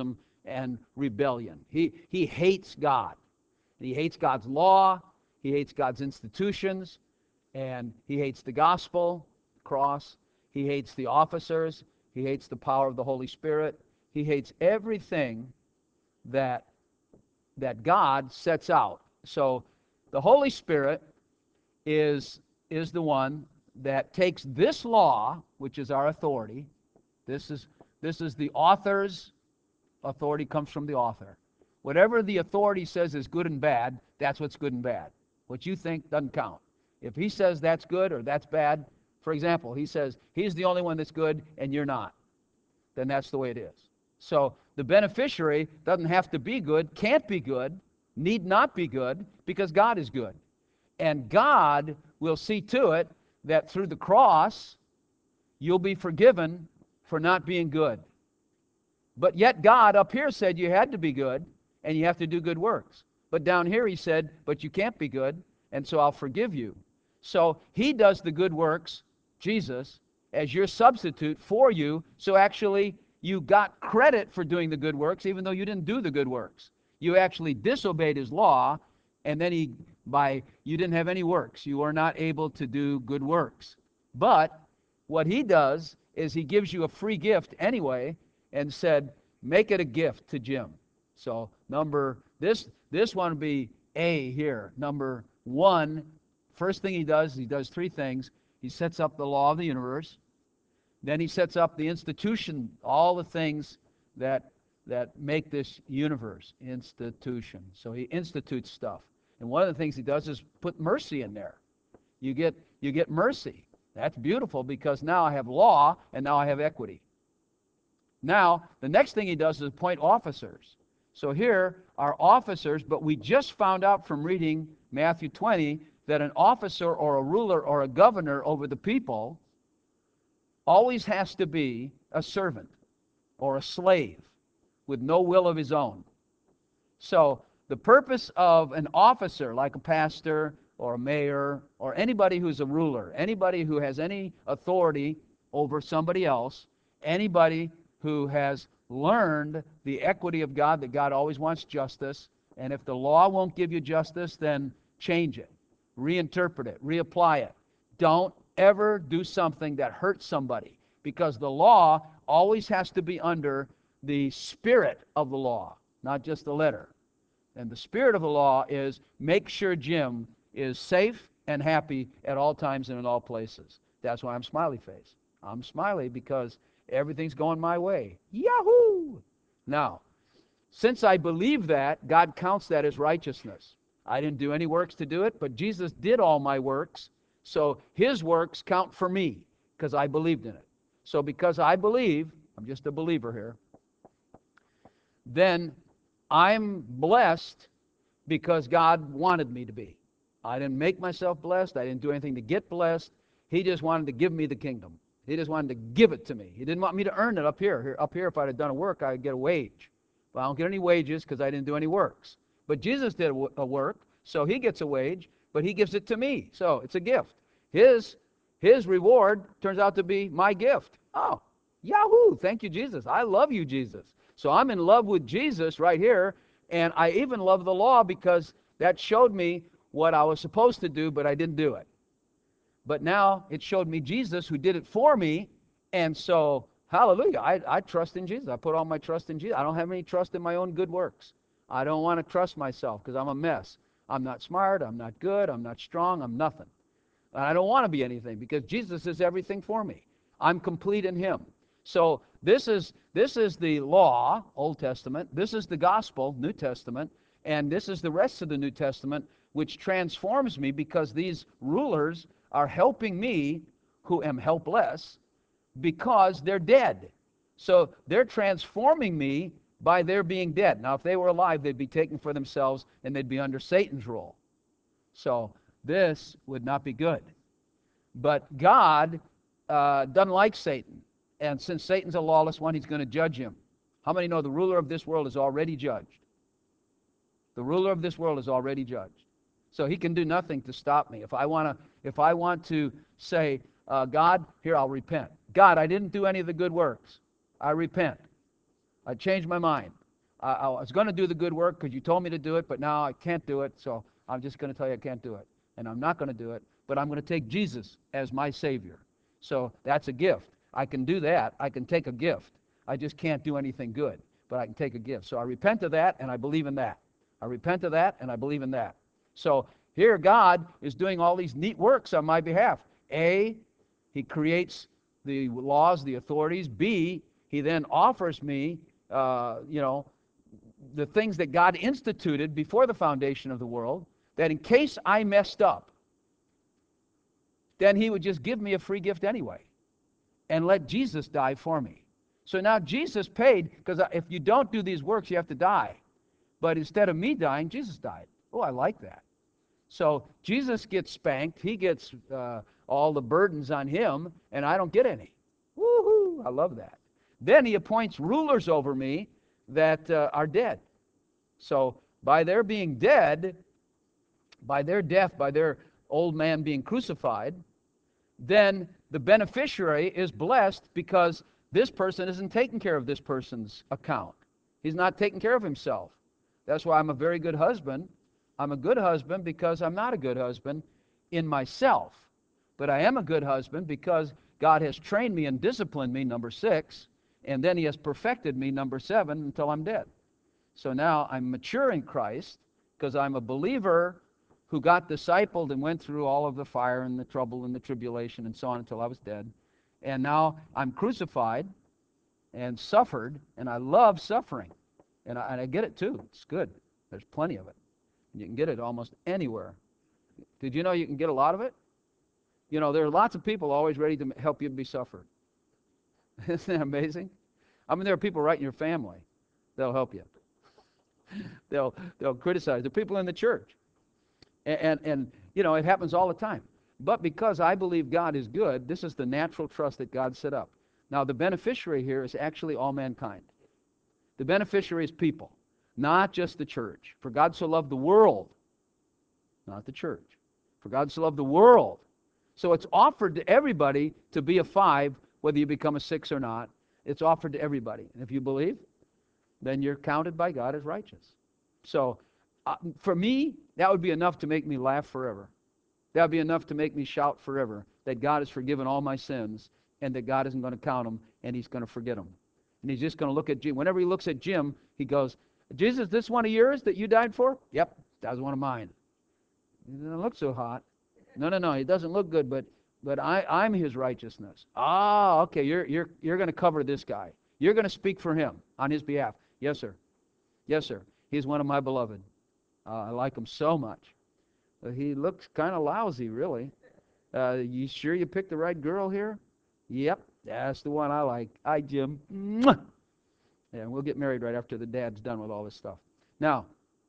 and rebellion. He, he hates God. He hates God's law. He hates God's institutions. And he hates the gospel, cross. He hates the officers. He hates the power of the Holy Spirit. He hates everything that, that God sets out. So the Holy Spirit is, is the one that takes this law, which is our authority. This is, this is the author's authority, comes from the author. Whatever the authority says is good and bad, that's what's good and bad. What you think doesn't count. If he says that's good or that's bad, for example, he says he's the only one that's good and you're not, then that's the way it is. So the beneficiary doesn't have to be good, can't be good, need not be good, because God is good. And God will see to it that through the cross, you'll be forgiven for not being good. But yet God up here said you had to be good, and you have to do good works. But down here he said, but you can't be good, and so I'll forgive you. So he does the good works, Jesus, as your substitute for you, so actually you got credit for doing the good works, even though you didn't do the good works. You actually disobeyed his law, and then he, by, you didn't have any works. You were not able to do good works. But what he does is he gives you a free gift anyway, and said, make it a gift to Jim. So number, this, this one would be A here. Number one, first thing he does, he does three things. He sets up the law of the universe. Then he sets up the institution, all the things that, that make this universe. Institution. So he institutes stuff. And one of the things he does is put mercy in there. You get, you get mercy. That's beautiful, because now I have law and now I have equity. Now, the next thing he does is appoint officers. So here are officers, but we just found out from reading Matthew twenty that an officer or a ruler or a governor over the people always has to be a servant or a slave with no will of his own. So the purpose of an officer, like a pastor or a mayor or anybody who's a ruler, anybody who has any authority over somebody else, anybody who has learned the equity of God, that God always wants justice, and if the law won't give you justice, then change it, reinterpret it, reapply it. Don't ever do something that hurts somebody, because the law always has to be under the spirit of the law, not just the letter. And the spirit of the law is make sure Jim is safe and happy at all times and in all places. That's why I'm smiley face. I'm smiley because everything's going my way. Yahoo! Now, since I believe that, God counts that as righteousness. I didn't do any works to do it, but Jesus did all my works, so his works count for me because I believed in it. So because I believe, I'm just a believer here, then I'm blessed because God wanted me to be. I didn't make myself blessed. I didn't do anything to get blessed. He just wanted to give me the kingdom. He just wanted to give it to me. He didn't want me to earn it up here. here up here, if I'd have done a work, I'd get a wage. But I don't get any wages because I didn't do any works. But Jesus did a, a work, so he gets a wage, but he gives it to me. So it's a gift. His, his reward turns out to be my gift. Oh, yahoo! Thank you, Jesus. I love you, Jesus. So I'm in love with Jesus right here, and I even love the law because that showed me what I was supposed to do, but I didn't do it. But now it showed me Jesus who did it for me, and so, hallelujah, I, I trust in Jesus. I put all my trust in Jesus. I don't have any trust in my own good works. I don't want to trust myself because I'm a mess. I'm not smart, I'm not good, I'm not strong, I'm nothing. And I don't want to be anything because Jesus is everything for me. I'm complete in him. So this is, this is the law, Old Testament. This is the gospel, New Testament. And this is the rest of the New Testament, which transforms me because these rulers are helping me, who am helpless, because they're dead. So they're transforming me by their being dead. Now, if they were alive, they'd be taken for themselves, and they'd be under Satan's rule. So this would not be good. But God uh, doesn't like Satan. And since Satan's a lawless one, he's going to judge him. How many know the ruler of this world is already judged? The ruler of this world is already judged. So he can do nothing to stop me. If I want to, if I want to say, uh, God, here, I'll repent. God, I didn't do any of the good works. I repent. I changed my mind. I, I was going to do the good work because you told me to do it, but now I can't do it, so I'm just going to tell you I can't do it. And I'm not going to do it, but I'm going to take Jesus as my Savior. So that's a gift. I can do that. I can take a gift. I just can't do anything good, but I can take a gift. So I repent of that, and I believe in that. I repent of that, and I believe in that. So here God is doing all these neat works on my behalf. A, he creates the laws, the authorities. B, he then offers me, uh, you know, the things that God instituted before the foundation of the world, that in case I messed up, then he would just give me a free gift anyway and let Jesus die for me. So now Jesus paid, because if you don't do these works, you have to die. But instead of me dying, Jesus died. Oh, I like that. So Jesus gets spanked. He gets uh, all the burdens on him, and I don't get any. Woo-hoo! I love that. Then he appoints rulers over me that uh, are dead. So by their being dead, by their death, by their old man being crucified, then the beneficiary is blessed because this person isn't taking care of this person's account. He's not taking care of himself. That's why I'm a very good husband. I'm a good husband because I'm not a good husband in myself. But I am a good husband because God has trained me and disciplined me, number six, and then he has perfected me, number seven, until I'm dead. So now I'm mature in Christ because I'm a believer who got discipled and went through all of the fire and the trouble and the tribulation and so on until I was dead. And now I'm crucified and suffered, and I love suffering. And I, and I get it too. It's good. There's plenty of it. You can get it almost anywhere. Did you know you can get a lot of it? You know, there are lots of people always ready to help you be suffered. Isn't that amazing? I mean, there are people right in your family. They'll help you. They'll they'll criticize. There are people in the church. And, and, and, you know, it happens all the time. But because I believe God is good, this is the natural trust that God set up. Now, the beneficiary here is actually all mankind. The beneficiary is people, not just the church. For God so loved the world, not the church. For God so loved the world. So it's offered to everybody to be a five, whether you become a six or not. It's offered to everybody. And if you believe, then you're counted by God as righteous. So uh, for me, that would be enough to make me laugh forever. That would be enough to make me shout forever that God has forgiven all my sins and that God isn't going to count them and he's going to forget them. And he's just going to look at Jim. Whenever he looks at Jim, he goes, Jesus, this one of yours that you died for? Yep, that was one of mine. He doesn't look so hot. No, no, no, he doesn't look good, but but I, I'm his righteousness. Ah, okay, you're you're you're going to cover this guy. You're going to speak for him on his behalf. Yes, sir. Yes, sir. He's one of my beloved. Uh, I like him so much. Uh, he looks kind of lousy, really. Uh, you sure you picked the right girl here? Yep, that's the one I like. Hi, Jim. Mwah! Yeah, we'll get married right after the dad's done with all this stuff. Now,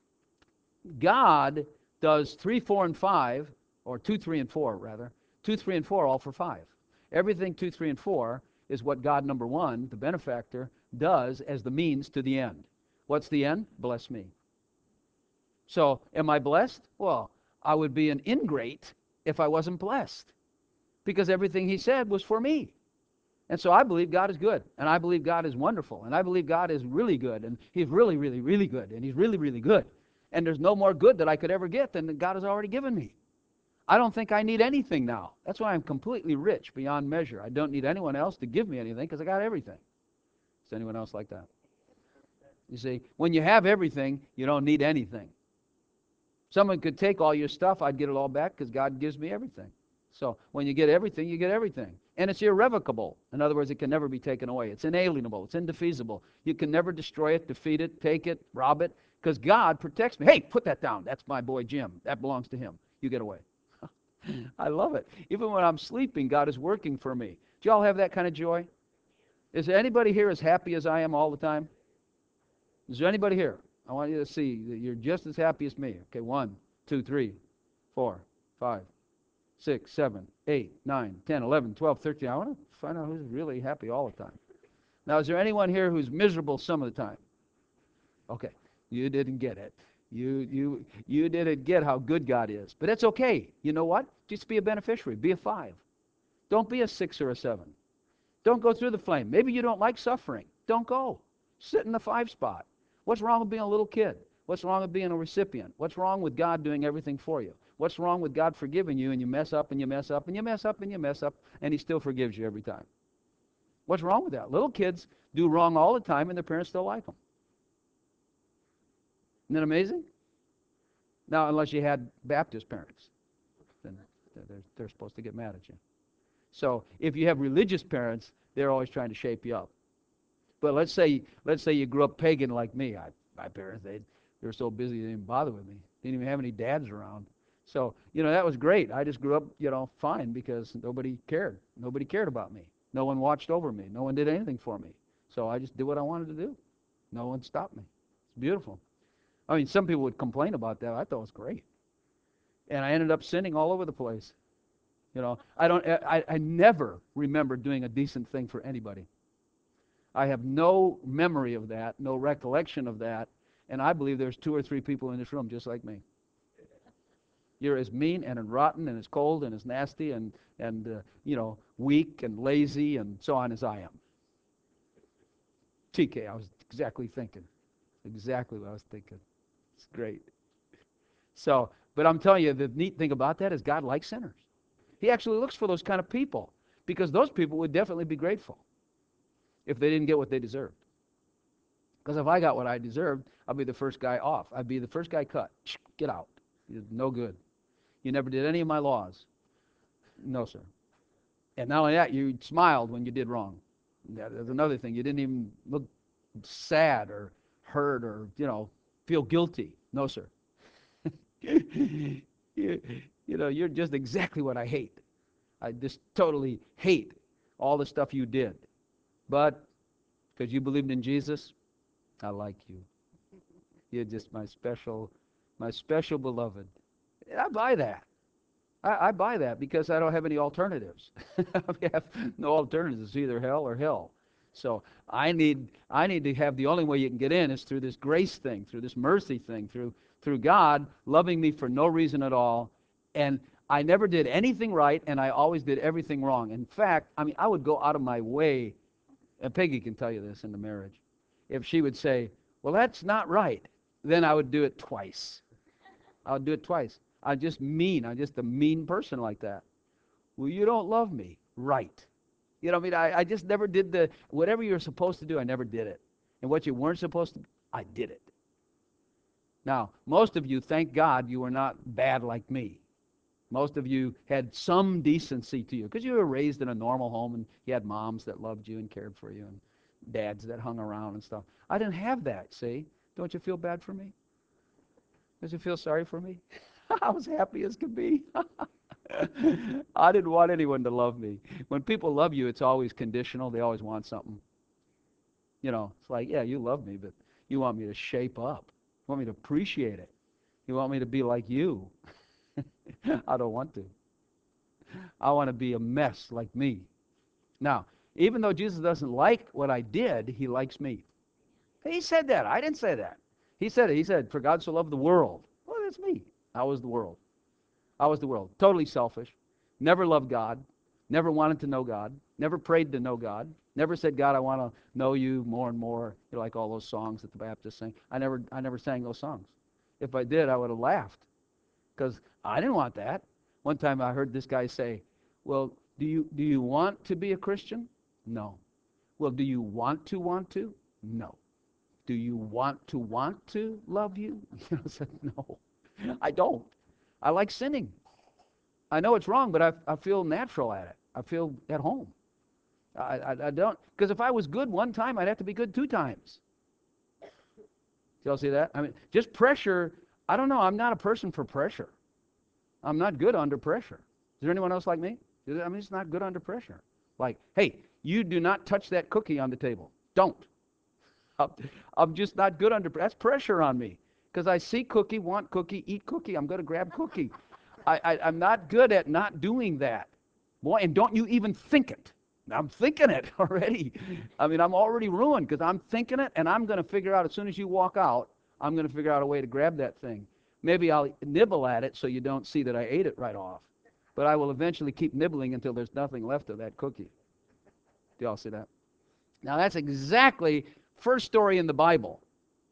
God does three, four, and five, or two, three, and four, rather. Two, three, and four, all for five. Everything two, three, and four is what God, number one, the benefactor, does as the means to the end. What's the end? Bless me. So, am I blessed? Well, I would be an ingrate if I wasn't blessed, because everything he said was for me. And so I believe God is good, and I believe God is wonderful, and I believe God is really good, and he's really, really, really good, and he's really, really good. And there's no more good that I could ever get than that God has already given me. I don't think I need anything now. That's why I'm completely rich beyond measure. I don't need anyone else to give me anything because I got everything. Is anyone else like that? You see, when you have everything, you don't need anything. Someone could take all your stuff, I'd get it all back because God gives me everything. So when you get everything, you get everything. And it's irrevocable. In other words, it can never be taken away. It's inalienable. It's indefeasible. You can never destroy it, defeat it, take it, rob it, because God protects me. Hey, put that down. That's my boy Jim. That belongs to him. You get away. I love it. Even when I'm sleeping, God is working for me. Do y'all have that kind of joy? Is there anybody here as happy as I am all the time? Is there anybody here? I want you to see that you're just as happy as me. Okay, one, two, three, four, five, six, seven, eight, nine, ten, eleven, twelve, thirteen. I want to find out who's really happy all the time. Now, is there anyone here who's miserable some of the time? Okay, you didn't get it. You you you didn't get how good God is. But it's okay. You know what? Just be a beneficiary. Be a five. Don't be a six or a seven. Don't go through the flame. Maybe you don't like suffering. Don't go. Sit in the five spot. What's wrong with being a little kid? What's wrong with being a recipient? What's wrong with God doing everything for you? What's wrong with God forgiving you and you mess up and you mess up and you mess up and you mess up and He still forgives you every time? What's wrong with that? Little kids do wrong all the time and their parents still like them. Isn't that amazing? Now, unless you had Baptist parents, then they're, they're supposed to get mad at you. So if you have religious parents, they're always trying to shape you up. But let's say let's say you grew up pagan like me. I, my parents, they they were so busy they didn't bother with me. Didn't even have any dads around. So, you know, that was great. I just grew up, you know, fine because nobody cared. Nobody cared about me. No one watched over me. No one did anything for me. So I just did what I wanted to do. No one stopped me. It's beautiful. I mean, some people would complain about that. I thought it was great. And I ended up sinning all over the place. You know, I don't I, I never remember doing a decent thing for anybody. I have no memory of that, no recollection of that, and I believe there's two or three people in this room just like me. You're as mean and as rotten and as cold and as nasty and, and uh, you know, weak and lazy and so on as I am. T K, I was exactly thinking. Exactly what I was thinking. It's great. So, but I'm telling you, the neat thing about that is God likes sinners. He actually looks for those kind of people because those people would definitely be grateful if they didn't get what they deserved. Because if I got what I deserved, I'd be the first guy off. I'd be the first guy cut. Get out. You're no good. You never did any of my laws. No, sir. And not only that, you smiled when you did wrong. There's another thing. You didn't even look sad or hurt or, you know, feel guilty. No, sir. you, you know, you're just exactly what I hate. I just totally hate all the stuff you did. But because you believed in Jesus, I like you. You're just my special, my special beloved. And I buy that. I, I buy that because I don't have any alternatives. I have no alternatives. It's either hell or hell. So I need, I need to have the only way you can get in is through this grace thing, through this mercy thing, through, through God loving me for no reason at all. And I never did anything right, and I always did everything wrong. In fact, I mean, I would go out of my way, and Peggy can tell you this in the marriage. If she would say, well, that's not right, then I would do it twice. I would do it twice. I'm just mean. I'm just a mean person like that. Well, you don't love me. Right. You know, I mean, I, I just never did the, whatever you were supposed to do, I never did it. And what you weren't supposed to, I did it. Now, most of you, thank God, you were not bad like me. Most of you had some decency to you because you were raised in a normal home and you had moms that loved you and cared for you and dads that hung around and stuff. I didn't have that, see? Don't you feel bad for me? Does you feel sorry for me? I was happy as could be. I didn't want anyone to love me. When people love you, it's always conditional. They always want something. You know, it's like, yeah, you love me, but you want me to shape up. You want me to appreciate it. You want me to be like you. I don't want to. I want to be a mess like me. Now, even though Jesus doesn't like what I did, he likes me. He said that. I didn't say that. He said it. He said, for God so loved the world. Well, that's me. I was the world. I was the world. Totally selfish. Never loved God. Never wanted to know God. Never prayed to know God. Never said, God, I want to know you more and more. You like all those songs that the Baptists sing. I never, I never sang those songs. If I did, I would have laughed because I didn't want that. One time I heard this guy say, well, do you, do you want to be a Christian? No. Well, do you want to want to? No. Do you want to want to love you? I said, no, I don't. I like sinning. I know it's wrong, but I, I feel natural at it. I feel at home. I, I, I don't, because if I was good one time, I'd have to be good two times. Y'all see that? I mean, just pressure, I don't know, I'm not a person for pressure. I'm not good under pressure. Is there anyone else like me? I mean, it's not good under pressure. Like, hey, you do not touch that cookie on the table. Don't. I'm, I'm just not good under, that's pressure on me. Because I see cookie, want cookie, eat cookie, I'm going to grab cookie. I, I, I'm not good at not doing that. Boy, and don't you even think it. I'm thinking it already. I mean, I'm already ruined because I'm thinking it, and I'm going to figure out as soon as you walk out, I'm going to figure out a way to grab that thing. Maybe I'll nibble at it so you don't see that I ate it right off. But I will eventually keep nibbling until there's nothing left of that cookie. Do y'all see that? Now, that's exactly first story in the Bible.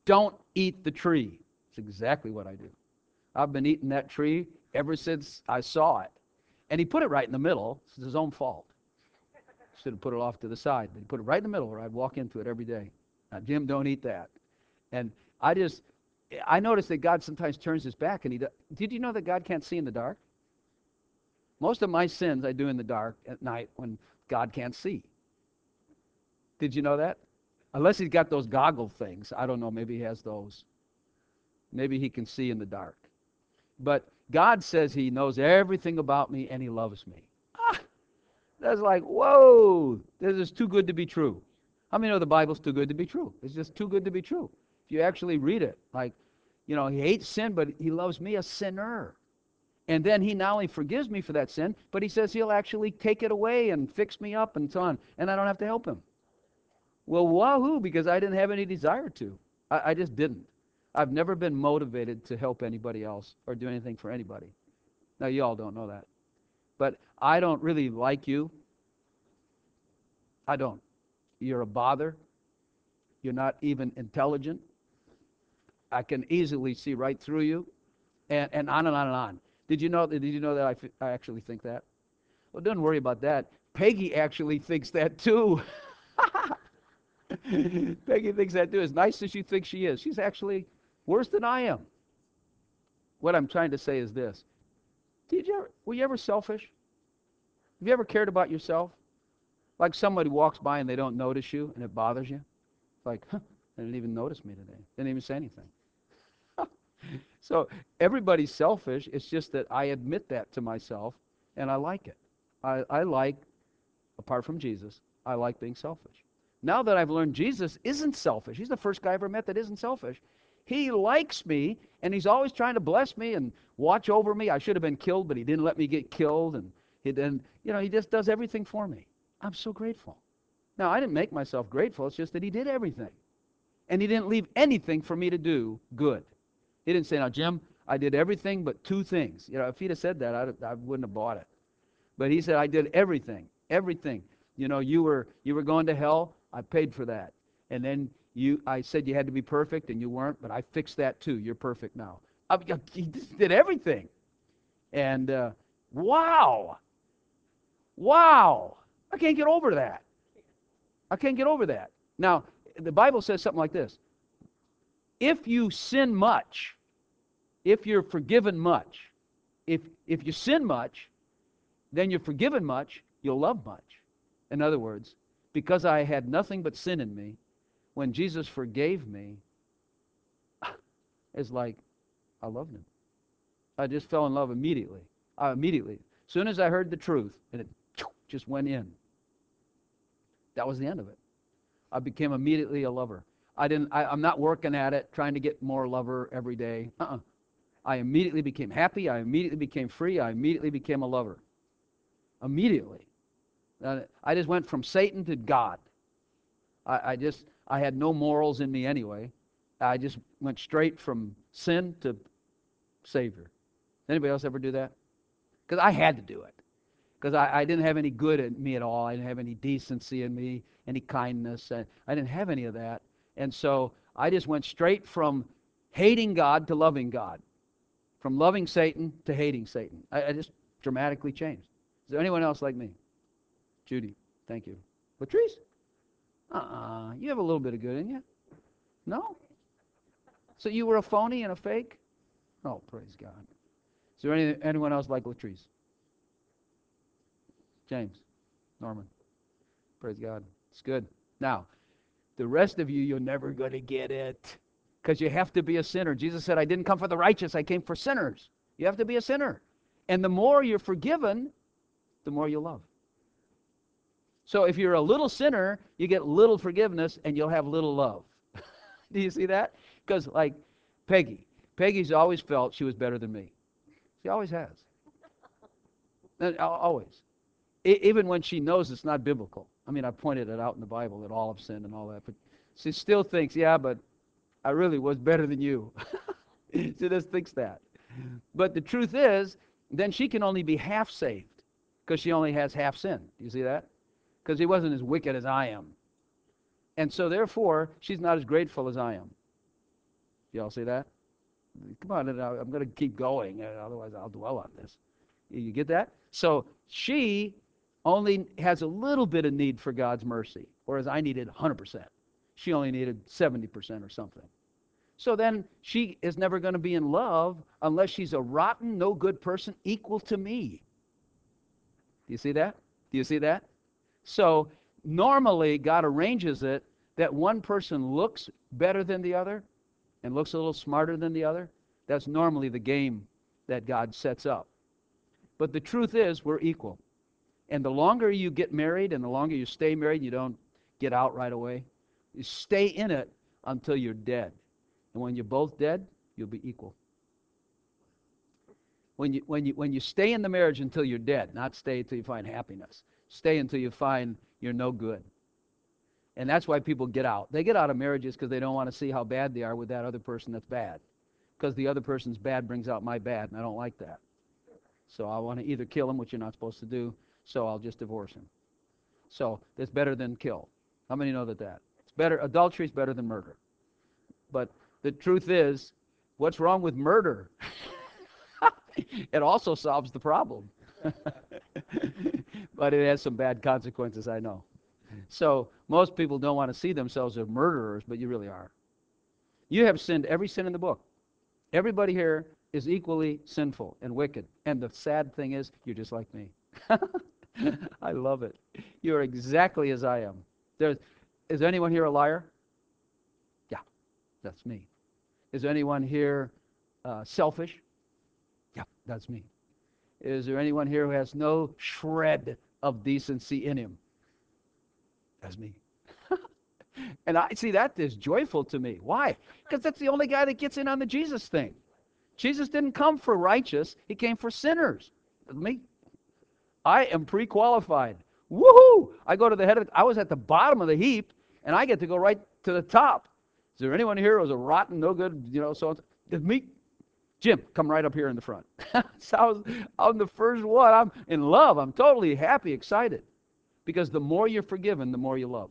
don't eat the tree. It's exactly what I do. I've been eating that tree ever since I saw it. And he put it right in the middle. It's his own fault. Should have put it off to the side. But he put it right in the middle where I'd walk into it every day. Now, Jim, don't eat that. And I just, I noticed that God sometimes turns his back. And he, did you know that God can't see in the dark? Most of my sins I do in the dark at night when God can't see. Did you know that? Unless he's got those goggle things. I don't know. Maybe he has those. Maybe he can see in the dark. But God says he knows everything about me and he loves me. Ah, that's like, whoa, this is too good to be true. How many know the Bible's too good to be true? It's just too good to be true. If you actually read it, like, you know, he hates sin, but he loves me, a sinner. And then he not only forgives me for that sin, but he says he'll actually take it away and fix me up and so on, and I don't have to help him. Well, wahoo, because I didn't have any desire to. I, I just didn't. I've never been motivated to help anybody else or do anything for anybody. Now, you all don't know that. But I don't really like you. I don't. You're a bother. You're not even intelligent. I can easily see right through you. And, and on and on and on. Did you know, did you know that I, f- I actually think that? Well, don't worry about that. Peggy actually thinks that too. Peggy thinks that too. As nice as she thinks she is, she's actually worse than I am. What I'm trying to say is this. Did you ever, were you ever selfish? Have you ever cared about yourself? Like somebody walks by and they don't notice you and it bothers you? Like, huh, they didn't even notice me today. They didn't even say anything. So everybody's selfish. It's just that I admit that to myself and I like it. I, I like, apart from Jesus, I like being selfish. Now that I've learned Jesus isn't selfish, he's the first guy I ever met that isn't selfish. He likes me, and he's always trying to bless me and watch over me. I should have been killed, but he didn't let me get killed. And he then, you know, he just does everything for me. I'm so grateful. Now, I didn't make myself grateful. It's just that he did everything. And he didn't leave anything for me to do good. He didn't say, now, Jim, I did everything but two things. You know, if he'd have said that, I'd, I wouldn't have bought it. But he said, I did everything, everything. You know, you were you were going to hell. I paid for that. And then you, I said you had to be perfect, and you weren't, but I fixed that too. You're perfect now. I, he did everything. And uh, wow, wow, I can't get over that. I can't get over that. Now, the Bible says something like this. If you sin much, if you're forgiven much, if if you sin much, then you're forgiven much, you'll love much. In other words, because I had nothing but sin in me, when Jesus forgave me, it's like I loved him. I just fell in love immediately. I immediately. As soon as I heard the truth, and it just went in. That was the end of it. I became immediately a lover. I didn't. I, I'm not working at it, trying to get more lover every day. Uh-uh. I immediately became happy. I immediately became free. I immediately became a lover. Immediately. Uh, I just went from Satan to God. I, I just, I had no morals in me anyway. I just went straight from sin to Savior. Anybody else ever do that? Because I had to do it. Because I, I didn't have any good in me at all. I didn't have any decency in me, any kindness. I, I didn't have any of that. And so I just went straight from hating God to loving God. From loving Satan to hating Satan. I, I just dramatically changed. Is there anyone else like me? Judy, thank you. Latrice? Uh-uh. You have a little bit of good in you. No? So you were a phony and a fake? Oh, praise God. Is there any, anyone else like Latrice? James? Norman? Praise God. It's good. Now, the rest of you, you're never going to get it. Because you have to be a sinner. Jesus said, I didn't come for the righteous, I came for sinners. You have to be a sinner. And the more you're forgiven, the more you love. So if you're a little sinner, you get little forgiveness and you'll have little love. Do you see that? Because like Peggy, Peggy's always felt she was better than me. She always has. And, uh, always. I, even when she knows it's not biblical. I mean, I pointed it out in the Bible that all have sinned and all that. But she still thinks, yeah, but I really was better than you. She just thinks that. But the truth is, then she can only be half saved because she only has half sin. Do you see that? Because he wasn't as wicked as I am. And so therefore, she's not as grateful as I am. Y'all see that? Come on, I'm going to keep going, otherwise I'll dwell on this. You get that? So she only has a little bit of need for God's mercy, whereas I needed one hundred percent. She only needed seventy percent or something. So then she is never going to be in love unless she's a rotten, no good person equal to me. Do you see that? Do you see that? So normally God arranges it that one person looks better than the other and looks a little smarter than the other. That's normally the game that God sets up. But the truth is we're equal. And the longer you get married and the longer you stay married, you don't get out right away. You stay in it until you're dead. And when you're both dead, you'll be equal. When you, when you, when you stay in the marriage until you're dead, not stay until you find happiness. Stay until you find you're no good. And that's why people get out. They get out of marriages because they don't want to see how bad they are with that other person that's bad. Because the other person's bad brings out my bad, and I don't like that. So I want to either kill him, which you're not supposed to do, so I'll just divorce him. So that's better than kill. How many know that that? It's better. Adultery is better than murder. But the truth is, what's wrong with murder? It also solves the problem. But it has some bad consequences, I know. So most people don't want to see themselves as murderers, but you really are. You have sinned every sin in the book. Everybody here is equally sinful and wicked. And the sad thing is, you're just like me. I love it. You're exactly as I am. There's, is anyone here a liar? Yeah, that's me. Is anyone here uh, selfish? Yeah, that's me. Is there anyone here who has no shred of decency in him? That's me. And I see that is joyful to me. Why? Because that's the only guy that gets in on the Jesus thing. Jesus didn't come for righteous. He came for sinners. Me. I am pre-qualified. Woohoo! I go to the head of it. I was at the bottom of the heap, and I get to go right to the top. Is there anyone here who's a rotten, no good, you know, so it's me? Jim, come right up here in the front. So I was, I'm the first one. I'm in love. I'm totally happy, excited. Because the more you're forgiven, the more you love.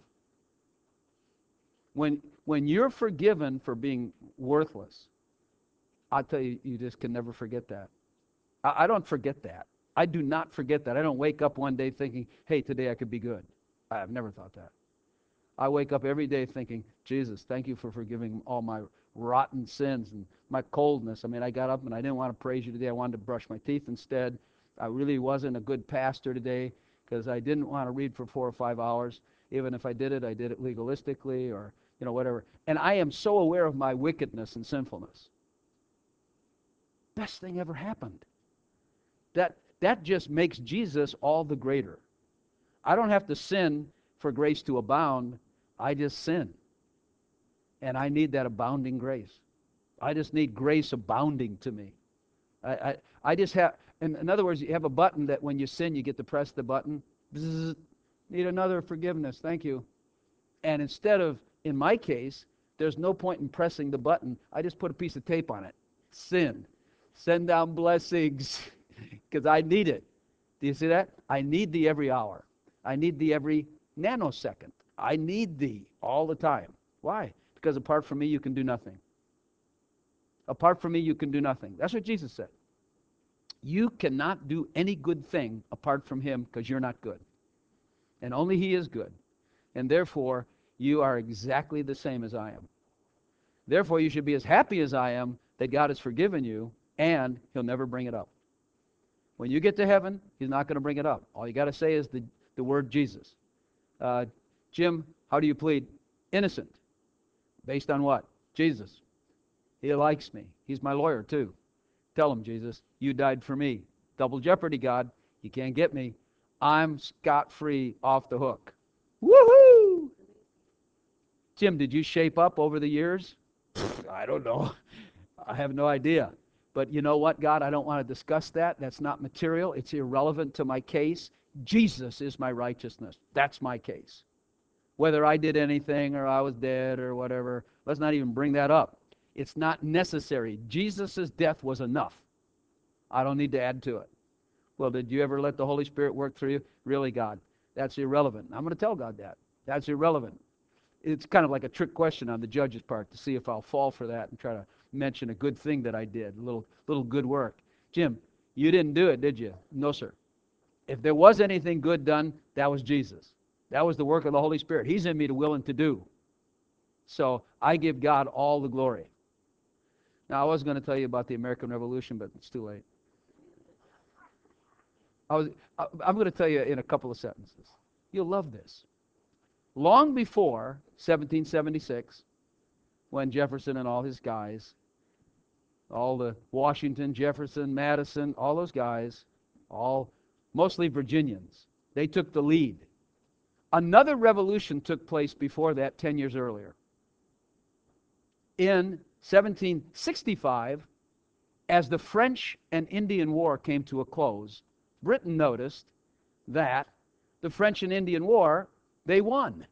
When, when you're forgiven for being worthless, I'll tell you, you just can never forget that. I, I don't forget that. I do not forget that. I don't wake up one day thinking, hey, today I could be good. I've never thought that. I wake up every day thinking, Jesus, thank you for forgiving all my rotten sins and my coldness. I mean, I got up and I didn't want to praise you today. I wanted to brush my teeth instead. I really wasn't a good pastor today because I didn't want to read for four or five hours. Even if I did it, I did it legalistically or, you know, whatever. And I am so aware of my wickedness and sinfulness. Best thing ever happened. That, that just makes Jesus all the greater. I don't have to sin for grace to abound. I just sin. And I need that abounding grace. I just need grace abounding to me. I, I, I just have, in, in other words, you have a button that when you sin, you get to press the button. Bzzz, need another forgiveness. Thank you. And instead of, in my case, there's no point in pressing the button. I just put a piece of tape on it. Sin. Send down blessings because I need it. Do you see that? I need thee every hour. I need thee every nanosecond. I need thee all the time. Why? Because apart from me, you can do nothing. Apart from me, you can do nothing. That's what Jesus said. You cannot do any good thing apart from him because you're not good. And only he is good. And therefore, you are exactly the same as I am. Therefore, you should be as happy as I am that God has forgiven you, and he'll never bring it up. When you get to heaven, he's not going to bring it up. All you got to say is the, the word Jesus. Uh, Jim, how do you plead? Innocent. Based on what? Jesus. He likes me. He's my lawyer too. Tell him, Jesus, you died for me. Double jeopardy, God. You can't get me. I'm scot-free, off the hook. Woohoo! Jim, did you shape up over the years? I don't know. I have no idea. But you know what, God? I don't want to discuss that. That's not material. It's irrelevant to my case. Jesus is my righteousness. That's my case. Whether I did anything or I was dead or whatever, let's not even bring that up. It's not necessary. Jesus' death was enough. I don't need to add to it. Well, did you ever let the Holy Spirit work through you? Really, God? That's irrelevant. I'm going to tell God that. That's irrelevant. it's kind of like a trick question on the judge's part to see if I'll fall for that and try to mention a good thing that I did, a little, little good work. Jim, you didn't do it, did you? No, sir. If there was anything good done, that was Jesus. That was the work of the Holy Spirit. He's in me to willing to do. So I give God all the glory. Now, I was going to tell you about the American Revolution, but it's too late. I was, I, I'm going to tell you in a couple of sentences. You'll love this. Long before seventeen seventy-six, when Jefferson and all his guys, all the Washington, Jefferson, Madison, all those guys, all mostly Virginians, they took the lead. Another revolution took place before that, ten years earlier. In seventeen sixty-five, as the French and Indian War came to a close, Britain noticed that the French and Indian War, they won.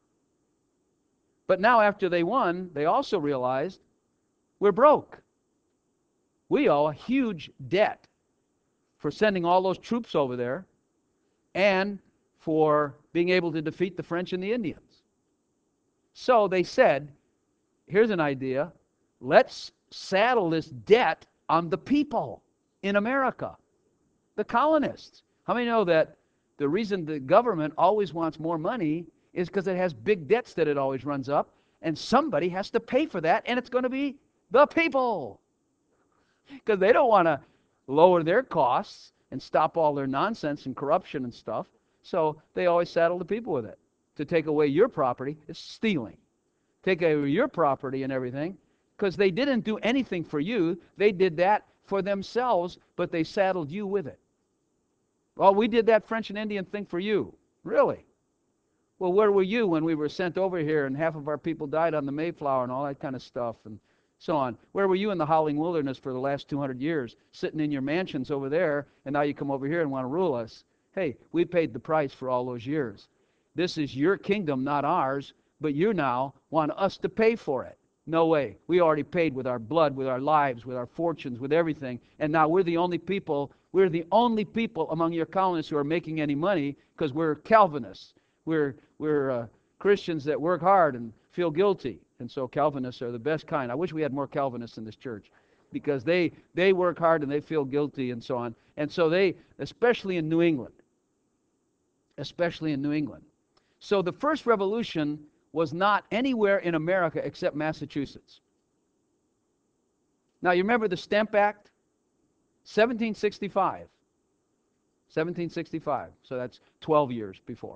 But now after they won, they also realized we're broke. We owe a huge debt for sending all those troops over there and for being able to defeat the French and the Indians. So they said, here's an idea, let's saddle this debt on the people in America, the colonists. How many know that the reason the government always wants more money is because it has big debts that it always runs up, and somebody has to pay for that, and it's going to be the people. Because they don't want to lower their costs and stop all their nonsense and corruption and stuff, so they always saddle the people with it. To take away your property is stealing. Take away your property and everything, because they didn't do anything for you. They did that for themselves, but they saddled you with it. Well, we did that French and Indian thing for you. Really? Well, where were you when we were sent over here and half of our people died on the Mayflower and all that kind of stuff and so on? Where were you in the howling wilderness for the last two hundred years, sitting in your mansions over there, and now you come over here and want to rule us? Hey, we paid the price for all those years. This is your kingdom, not ours, but you now want us to pay for it. No way. We already paid with our blood, with our lives, with our fortunes, with everything, and now we're the only people, we're the only people among your colonists who are making any money because we're Calvinists. We're, we're uh, Christians that work hard and feel guilty. And so Calvinists are the best kind. I wish we had more Calvinists in this church because they, they work hard and they feel guilty and so on. And so they, especially in New England, especially in New England. So the first revolution was not anywhere in America except Massachusetts. Now, you remember the Stamp Act? seventeen sixty-five. seventeen sixty-five. So that's twelve years before.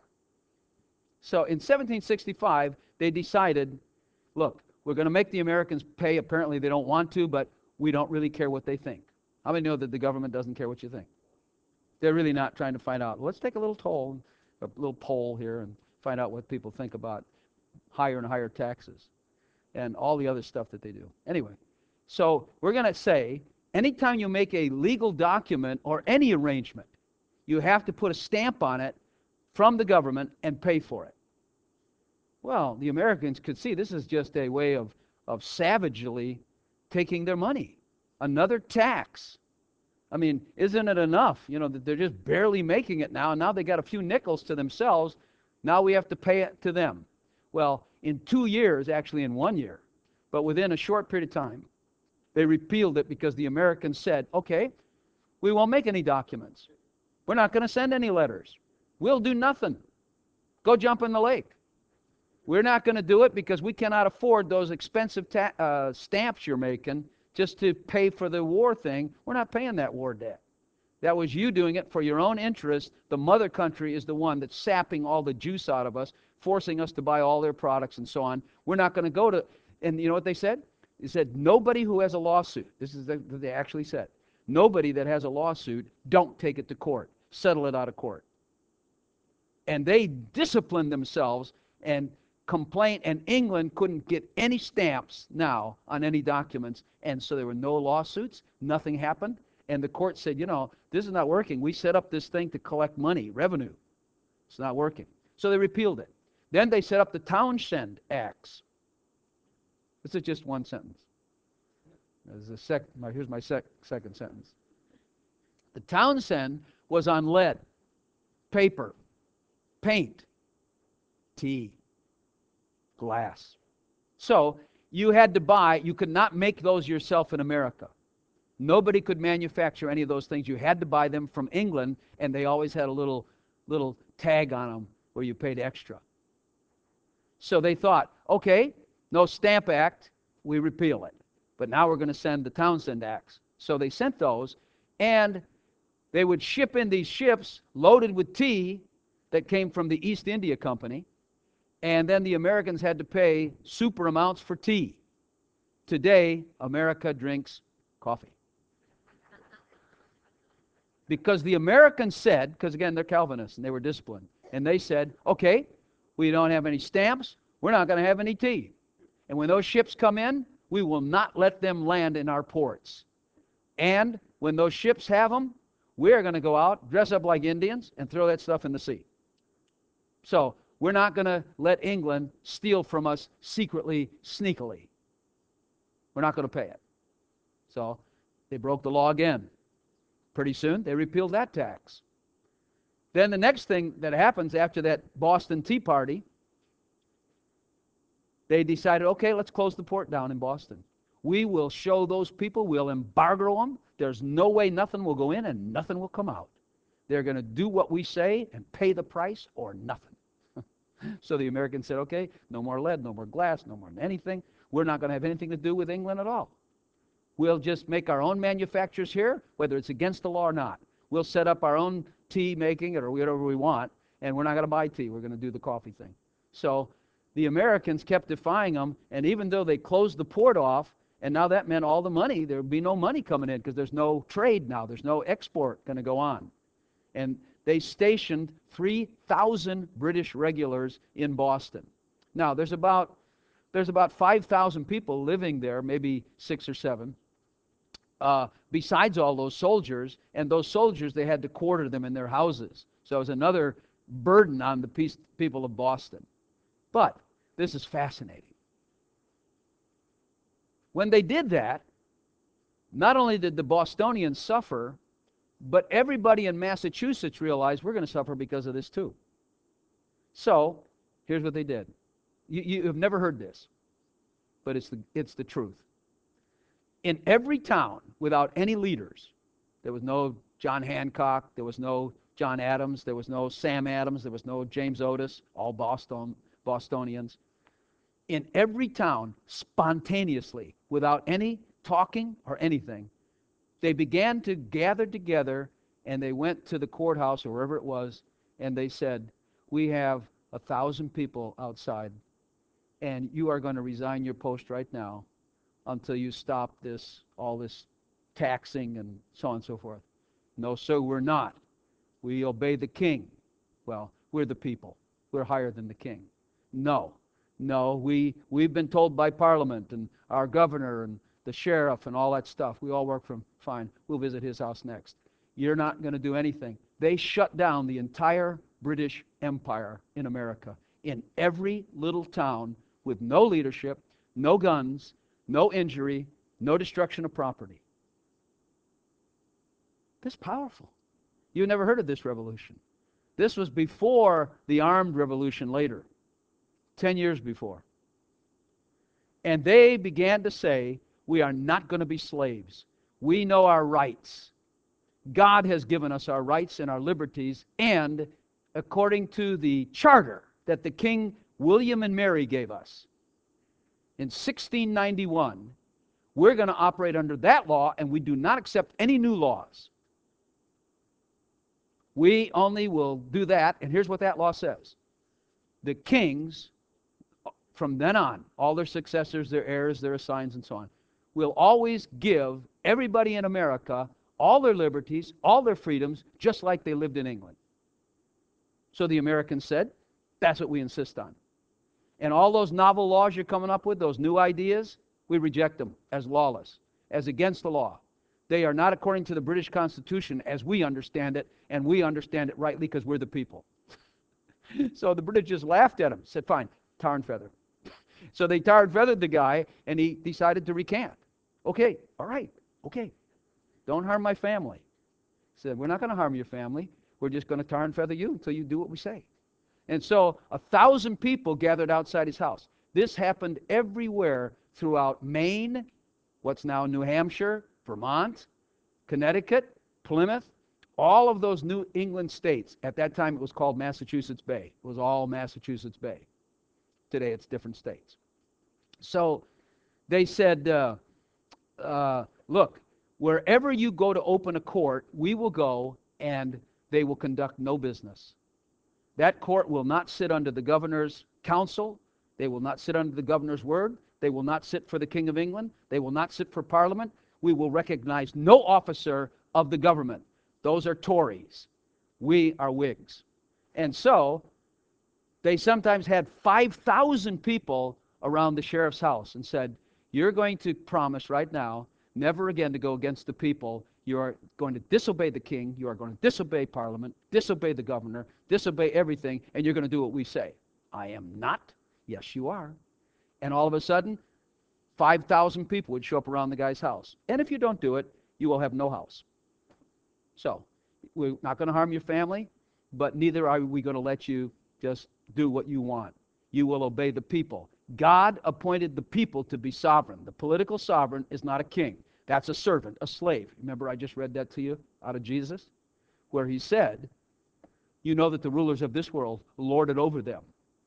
So in seventeen sixty-five, they decided, look, we're going to make the Americans pay. Apparently they don't want to, but we don't really care what they think. How many know that the government doesn't care what you think? They're really not trying to find out. Let's take a little toll, a little poll here and find out what people think about higher and higher taxes and all the other stuff that they do. Anyway, so we're going to say, anytime you make a legal document or any arrangement, you have to put a stamp on it from the government and pay for it. Well, the Americans could see this is just a way of, of savagely taking their money. Another tax. I mean, isn't it enough, you know, that they're just barely making it now, and now they got a few nickels to themselves. Now we have to pay it to them. Well, in two years, actually in one year, but within a short period of time, they repealed it because the Americans said, okay, we won't make any documents. We're not going to send any letters. We'll do nothing. Go jump in the lake. We're not going to do it because we cannot afford those expensive ta- uh, stamps you're making just to pay for the war thing. We're not paying that war debt. That was you doing it for your own interest. The mother country is the one that's sapping all the juice out of us, forcing us to buy all their products and so on. We're not going to go to, and you know what they said? They said, nobody who has a lawsuit, this is what they actually said, nobody that has a lawsuit, don't take it to court. Settle it out of court. And they disciplined themselves and complained, and England couldn't get any stamps now on any documents, and so there were no lawsuits, nothing happened, and the court said, you know, this is not working. We set up this thing to collect money, revenue. It's not working. So they repealed it. Then they set up the Townshend Acts. This is just one sentence. There's a sec, here's my sec, second sentence. The Townshend was on lead, paper, paint, tea. glass. So you had to buy, you could not make those yourself in America. Nobody could manufacture any of those things. You had to buy them from England, and they always had a little, little tag on them where you paid extra. So they thought, okay, no Stamp Act, we repeal it. But now we're going to send the Townshend Acts. So they sent those, and they would ship in these ships loaded with tea that came from the East India Company, and then the Americans had to pay super amounts for tea. Today, America drinks coffee. Because the Americans said, because again, they're Calvinists and they were disciplined, and they said, okay, we don't have any stamps, we're not going to have any tea. And when those ships come in, we will not let them land in our ports. And when those ships have them, we're going to go out, dress up like Indians, and throw that stuff in the sea. So we're not going to let England steal from us secretly, sneakily. We're not going to pay it. So they broke the law again. Pretty soon, they repealed that tax. Then the next thing that happens after that Boston Tea Party, they decided, okay, let's close the port down in Boston. We will show those people, we'll embargo them. There's no way nothing will go in and nothing will come out. They're going to do what we say and pay the price or nothing. So the Americans said, okay, no more lead, no more glass, no more anything. We're not going to have anything to do with England at all. We'll just make our own manufactures here, whether it's against the law or not. We'll set up our own tea making or whatever we want, and we're not going to buy tea. We're going to do the coffee thing. So the Americans kept defying them, and even though they closed the port off, and now that meant all the money, there would be no money coming in because there's no trade now. There's no export going to go on. And they stationed three thousand British regulars in Boston. Now, there's about, there's about five thousand people living there, maybe six or seven. Uh, besides all those soldiers, and those soldiers, they had to quarter them in their houses. So it was another burden on the peace, people of Boston. But this is fascinating. When they did that, not only did the Bostonians suffer, but everybody in Massachusetts realized we're going to suffer because of this too. So here's what they did. You, you have never heard this, but it's the, it's the truth. In every town, without any leaders, there was no John Hancock, there was no John Adams, there was no Sam Adams, there was no James Otis, all Boston, Bostonians. In every town, spontaneously, without any talking or anything, they began to gather together, and they went to the courthouse or wherever it was, and they said, we have a thousand people outside, and you are going to resign your post right now until you stop this, all this taxing and so on and so forth. No, sir, we're not. We obey the king. Well, we're the people. We're higher than the king. No, no, we, we've been told by Parliament and our governor and the sheriff and all that stuff. We all work from, fine, we'll visit his house next. You're not going to do anything. They shut down the entire British Empire in America, in every little town with no leadership, no guns, no injury, no destruction of property. This is powerful. You've never heard of this revolution. This was before the armed revolution later, ten years before. And they began to say, we are not going to be slaves. We know our rights. God has given us our rights and our liberties, and according to the charter that the King William and Mary gave us in sixteen ninety-one, we're going to operate under that law, and we do not accept any new laws. We only will do that, and here's what that law says. The kings, from then on, all their successors, their heirs, their assigns, and so on, will always give everybody in America all their liberties, all their freedoms, just like they lived in England. So the Americans said, that's what we insist on. And all those novel laws you're coming up with, those new ideas, we reject them as lawless, as against the law. They are not according to the British Constitution as we understand it, and we understand it rightly because we're the people. So the British just laughed at him, said, fine, tar and feather. So they tar and feathered the guy, and he decided to recant. Okay, all right, okay. Don't harm my family. He said, we're not going to harm your family. We're just going to tar and feather you until you do what we say. And so a thousand people gathered outside his house. This happened everywhere throughout Maine, what's now New Hampshire, Vermont, Connecticut, Plymouth, all of those New England states. At that time, it was called Massachusetts Bay. It was all Massachusetts Bay. Today, it's different states. So they said, uh, uh, look, wherever you go to open a court, we will go, and they will conduct no business. That court will not sit under the governor's counsel. They will not sit under the governor's word. They will not sit for the King of England. They will not sit for Parliament. We will recognize no officer of the government. Those are Tories. We are Whigs. And so they sometimes had five thousand people around the sheriff's house and said, you're going to promise right now never again to go against the people. You are going to disobey the king. You are going to disobey Parliament, disobey the governor, disobey everything, and you're going to do what we say. I am not. Yes, you are. And all of a sudden, five thousand people would show up around the guy's house. And if you don't do it, you will have no house. So, we're not going to harm your family, but neither are we going to let you just do what you want. You will obey the people. God appointed the people to be sovereign. The political sovereign is not a king. That's a servant, a slave. Remember I just read that to you out of Jesus? Where he said, you know that the rulers of this world lord it over them.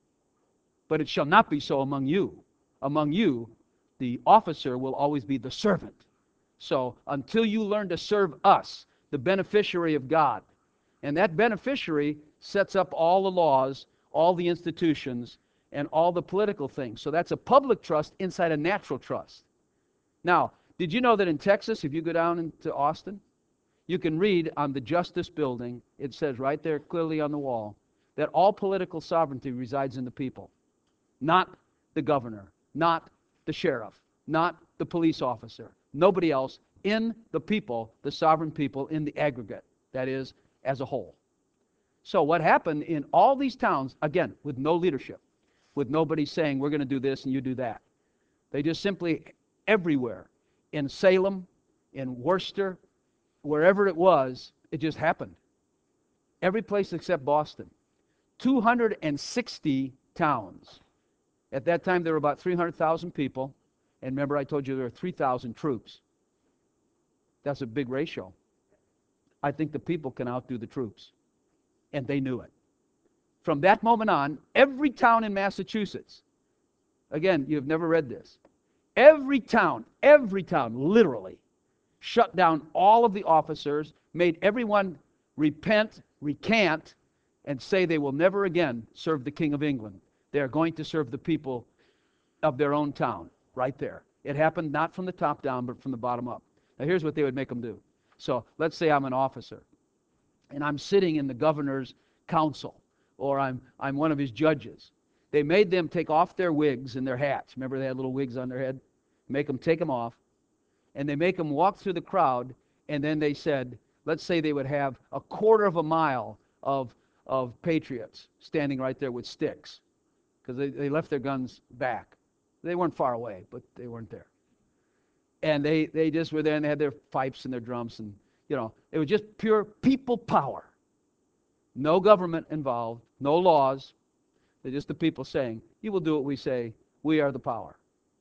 But it shall not be so among you. Among you, the officer will always be the servant. So until you learn to serve us, the beneficiary of God, and that beneficiary sets up all the laws, all the institutions, and all the political things. So that's a public trust inside a natural trust. Now, did you know that in Texas, if you go down into Austin, you can read on the Justice Building, it says right there clearly on the wall, that all political sovereignty resides in the people. Not the governor, not the sheriff, not the police officer, nobody else, in the people, the sovereign people in the aggregate, that is, as a whole. So what happened in all these towns, again, with no leadership, with nobody saying, we're going to do this and you do that. They just simply, everywhere, in Salem, in Worcester, wherever it was, it just happened. Every place except Boston. two hundred sixty towns. At that time, there were about three hundred thousand people. And remember, I told you there were three thousand troops. That's a big ratio. I think the people can outdo the troops. And they knew it. From that moment on, every town in Massachusetts, again, you've never read this, every town, every town, literally, shut down all of the officers, made everyone repent, recant, and say they will never again serve the King of England. They are going to serve the people of their own town, right there. It happened not from the top down, but from the bottom up. Now here's what they would make them do. So let's say I'm an officer, and I'm sitting in the governor's council, or I'm I'm one of his judges. They made them take off their wigs and their hats. Remember they had little wigs on their head? Make them take them off, and they make them walk through the crowd, and then they said, let's say they would have a quarter of a mile of, of patriots standing right there with sticks, because they, they left their guns back. They weren't far away, but they weren't there. And they, they just were there, and they had their pipes and their drums, and, you know, it was just pure people power. No government involved, no laws. They're just the people saying, you will do what we say, we are the power.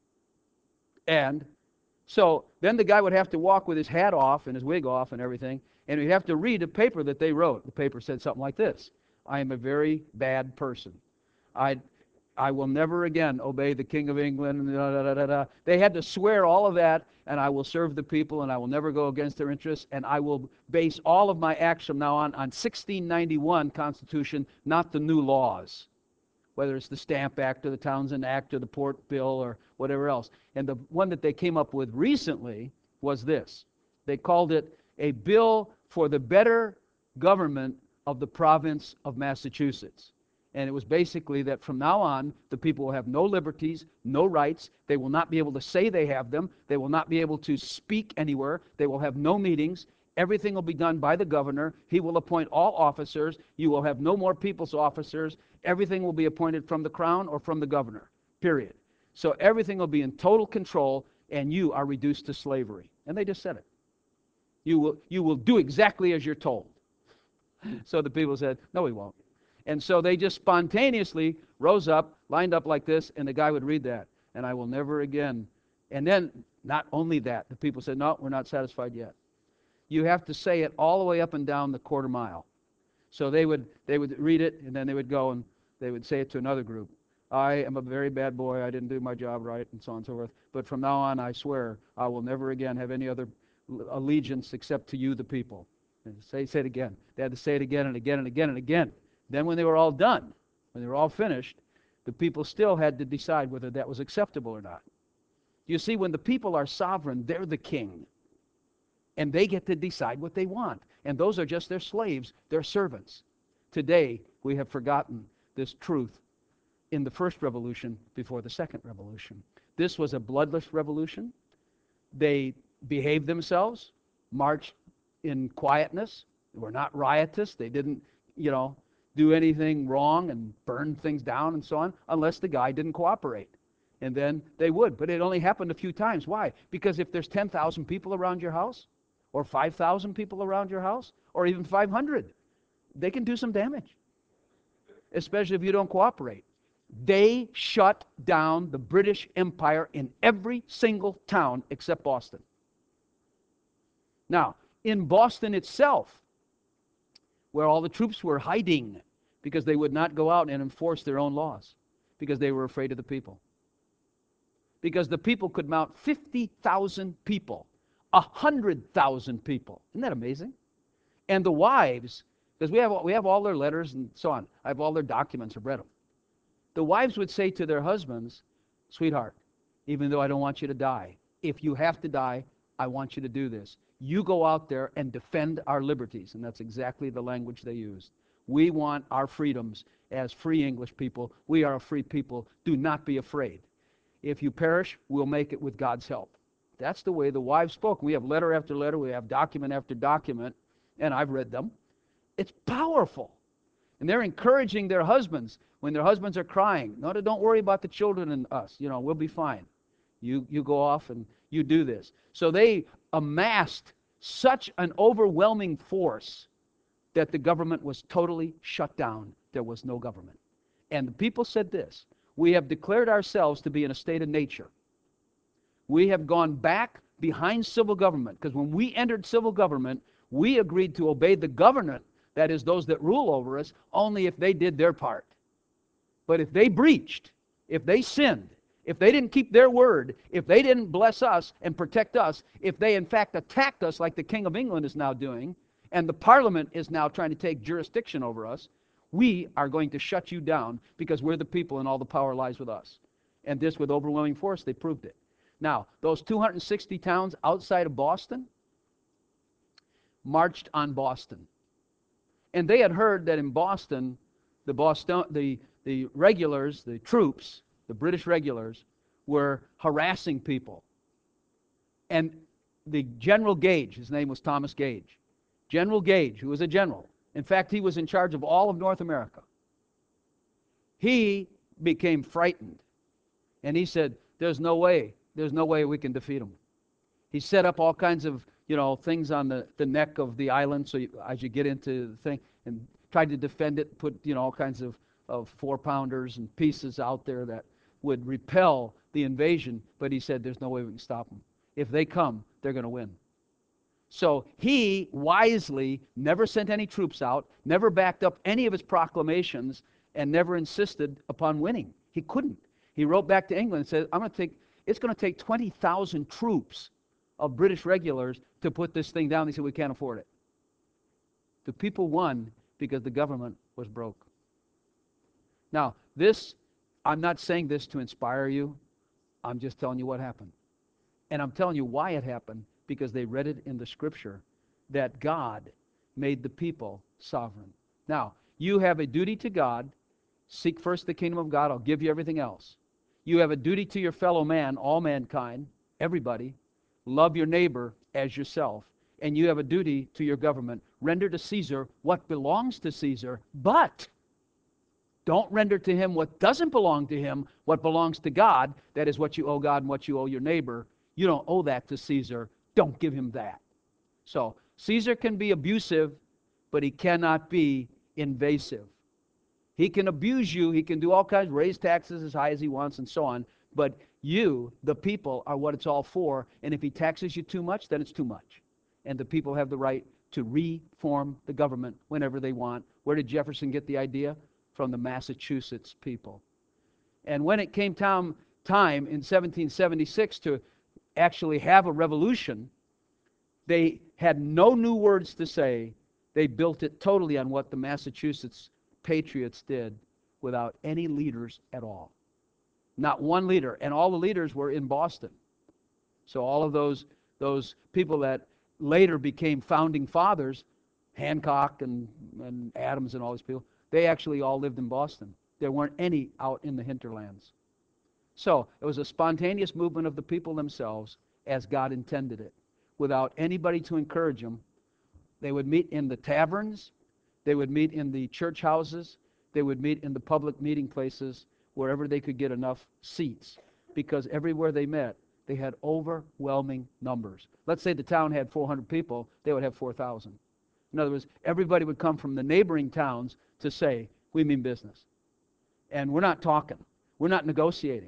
And so then the guy would have to walk with his hat off and his wig off and everything, and he'd have to read a paper that they wrote. The paper said something like this: I am a very bad person. I I will never again obey the King of England. Da, da, da, da, da. They had to swear all of that, and I will serve the people, and I will never go against their interests, and I will base all of my acts from now on on sixteen ninety-one Constitution, not the new laws, whether it's the Stamp Act or the Townsend Act or the Port Bill or whatever else. And the one that they came up with recently was this. They called it a bill for the better government of the province of Massachusetts. And it was basically that from now on, the people will have no liberties, no rights. They will not be able to say they have them. They will not be able to speak anywhere. They will have no meetings. Everything will be done by the governor. He will appoint all officers. You will have no more people's officers. Everything will be appointed from the crown or from the governor, period. So everything will be in total control, and you are reduced to slavery. And they just said it. You will, you will do exactly as you're told. So the people said, no, we won't. And so they just spontaneously rose up, lined up like this, and the guy would read that. And I will never again. And then, not only that, the people said, no, we're not satisfied yet. You have to say it all the way up and down the quarter mile. So they would they would read it, and then they would go and they would say it to another group. I am a very bad boy. I didn't do my job right, and so on and so forth. But from now on, I swear, I will never again have any other allegiance except to you, the people. And say, say it again. They had to say it again and again and again and again. Then when they were all done, when they were all finished, the people still had to decide whether that was acceptable or not. You see, when the people are sovereign, they're the king. And they get to decide what they want. And those are just their slaves, their servants. Today, we have forgotten this truth in the first revolution before the second revolution. This was a bloodless revolution. They behaved themselves, marched in quietness. They were not riotous. They didn't, you know, do anything wrong and burn things down and so on, unless the guy didn't cooperate. And then they would. But it only happened a few times. Why? Because if there's ten thousand people around your house, or five thousand people around your house, or even five hundred, they can do some damage, especially if you don't cooperate. They shut down the British Empire in every single town except Boston. Now, in Boston itself, where all the troops were hiding because they would not go out and enforce their own laws because they were afraid of the people. Because the people could mount fifty thousand people, one hundred thousand people. Isn't that amazing? And the wives, because we have, we have all their letters and so on. I have all their documents. I've read them. The wives would say to their husbands, sweetheart, even though I don't want you to die, if you have to die, I want you to do this. You go out there and defend our liberties. And that's exactly the language they used. We want our freedoms as free English people. We are a free people. Do not be afraid. If you perish, we'll make it with God's help. That's the way the wives spoke. We have letter after letter. We have document after document. And I've read them. It's powerful. And they're encouraging their husbands when their husbands are crying. No, don't worry about the children and us. You know, we'll be fine. You, you go off and you do this. So they amassed such an overwhelming force that the government was totally shut down. There was no government. And the people said this: we have declared ourselves to be in a state of nature. We have gone back behind civil government, because when we entered civil government, we agreed to obey the government, that is, those that rule over us, only if they did their part. But if they breached, if they sinned, if they didn't keep their word, if they didn't bless us and protect us, if they in fact attacked us like the King of England is now doing, and the Parliament is now trying to take jurisdiction over us, we are going to shut you down because we're the people and all the power lies with us. And this, with overwhelming force, they proved it. Now, those two hundred sixty towns outside of Boston marched on Boston. And they had heard that in Boston, the Boston, the, the regulars, the troops, the British regulars, were harassing people. And the General Gage, his name was Thomas Gage, General Gage, who was a general, in fact, he was in charge of all of North America. He became frightened. And he said, there's no way, there's no way we can defeat them. He set up all kinds of, you know, things on the, the neck of the island, so you, as you get into the thing, and tried to defend it, put, you know, all kinds of, of four-pounders and pieces out there that would repel the invasion, but he said, there's no way we can stop them. If they come, they're going to win. So he wisely never sent any troops out, never backed up any of his proclamations, and never insisted upon winning. He couldn't. He wrote back to England and said, I'm going to take, it's going to take twenty thousand troops of British regulars to put this thing down. They said, we can't afford it. The people won because the government was broke. Now, this, I'm not saying this to inspire you. I'm just telling you what happened. And I'm telling you why it happened, because they read it in the Scripture that God made the people sovereign. Now, you have a duty to God. Seek first the kingdom of God. I'll give you everything else. You have a duty to your fellow man, all mankind, everybody. Love your neighbor as yourself. And you have a duty to your government. Render to Caesar what belongs to Caesar, but don't render to him what doesn't belong to him, what belongs to God. That is what you owe God and what you owe your neighbor. You don't owe that to Caesar. Don't give him that. So Caesar can be abusive, but he cannot be invasive. He can abuse you. He can do all kinds, raise taxes as high as he wants and so on. But you, the people, are what it's all for. And if he taxes you too much, then it's too much. And the people have the right to reform the government whenever they want. Where did Jefferson get the idea? From the Massachusetts people. And when it came time, time in seventeen seventy-six to actually have a revolution, they had no new words to say. They built it totally on what the Massachusetts patriots did without any leaders at all. Not one leader. And all the leaders were in Boston. So all of those, those people that later became founding fathers, Hancock and, and Adams and all these people, they actually all lived in Boston. There weren't any out in the hinterlands. So it was a spontaneous movement of the people themselves as God intended it, without anybody to encourage them. They would meet in the taverns, they would meet in the church houses, they would meet in the public meeting places, wherever they could get enough seats, because everywhere they met, they had overwhelming numbers. Let's say the town had four hundred people, they would have four thousand. In other words, everybody would come from the neighboring towns to say, we mean business. And we're not talking. We're not negotiating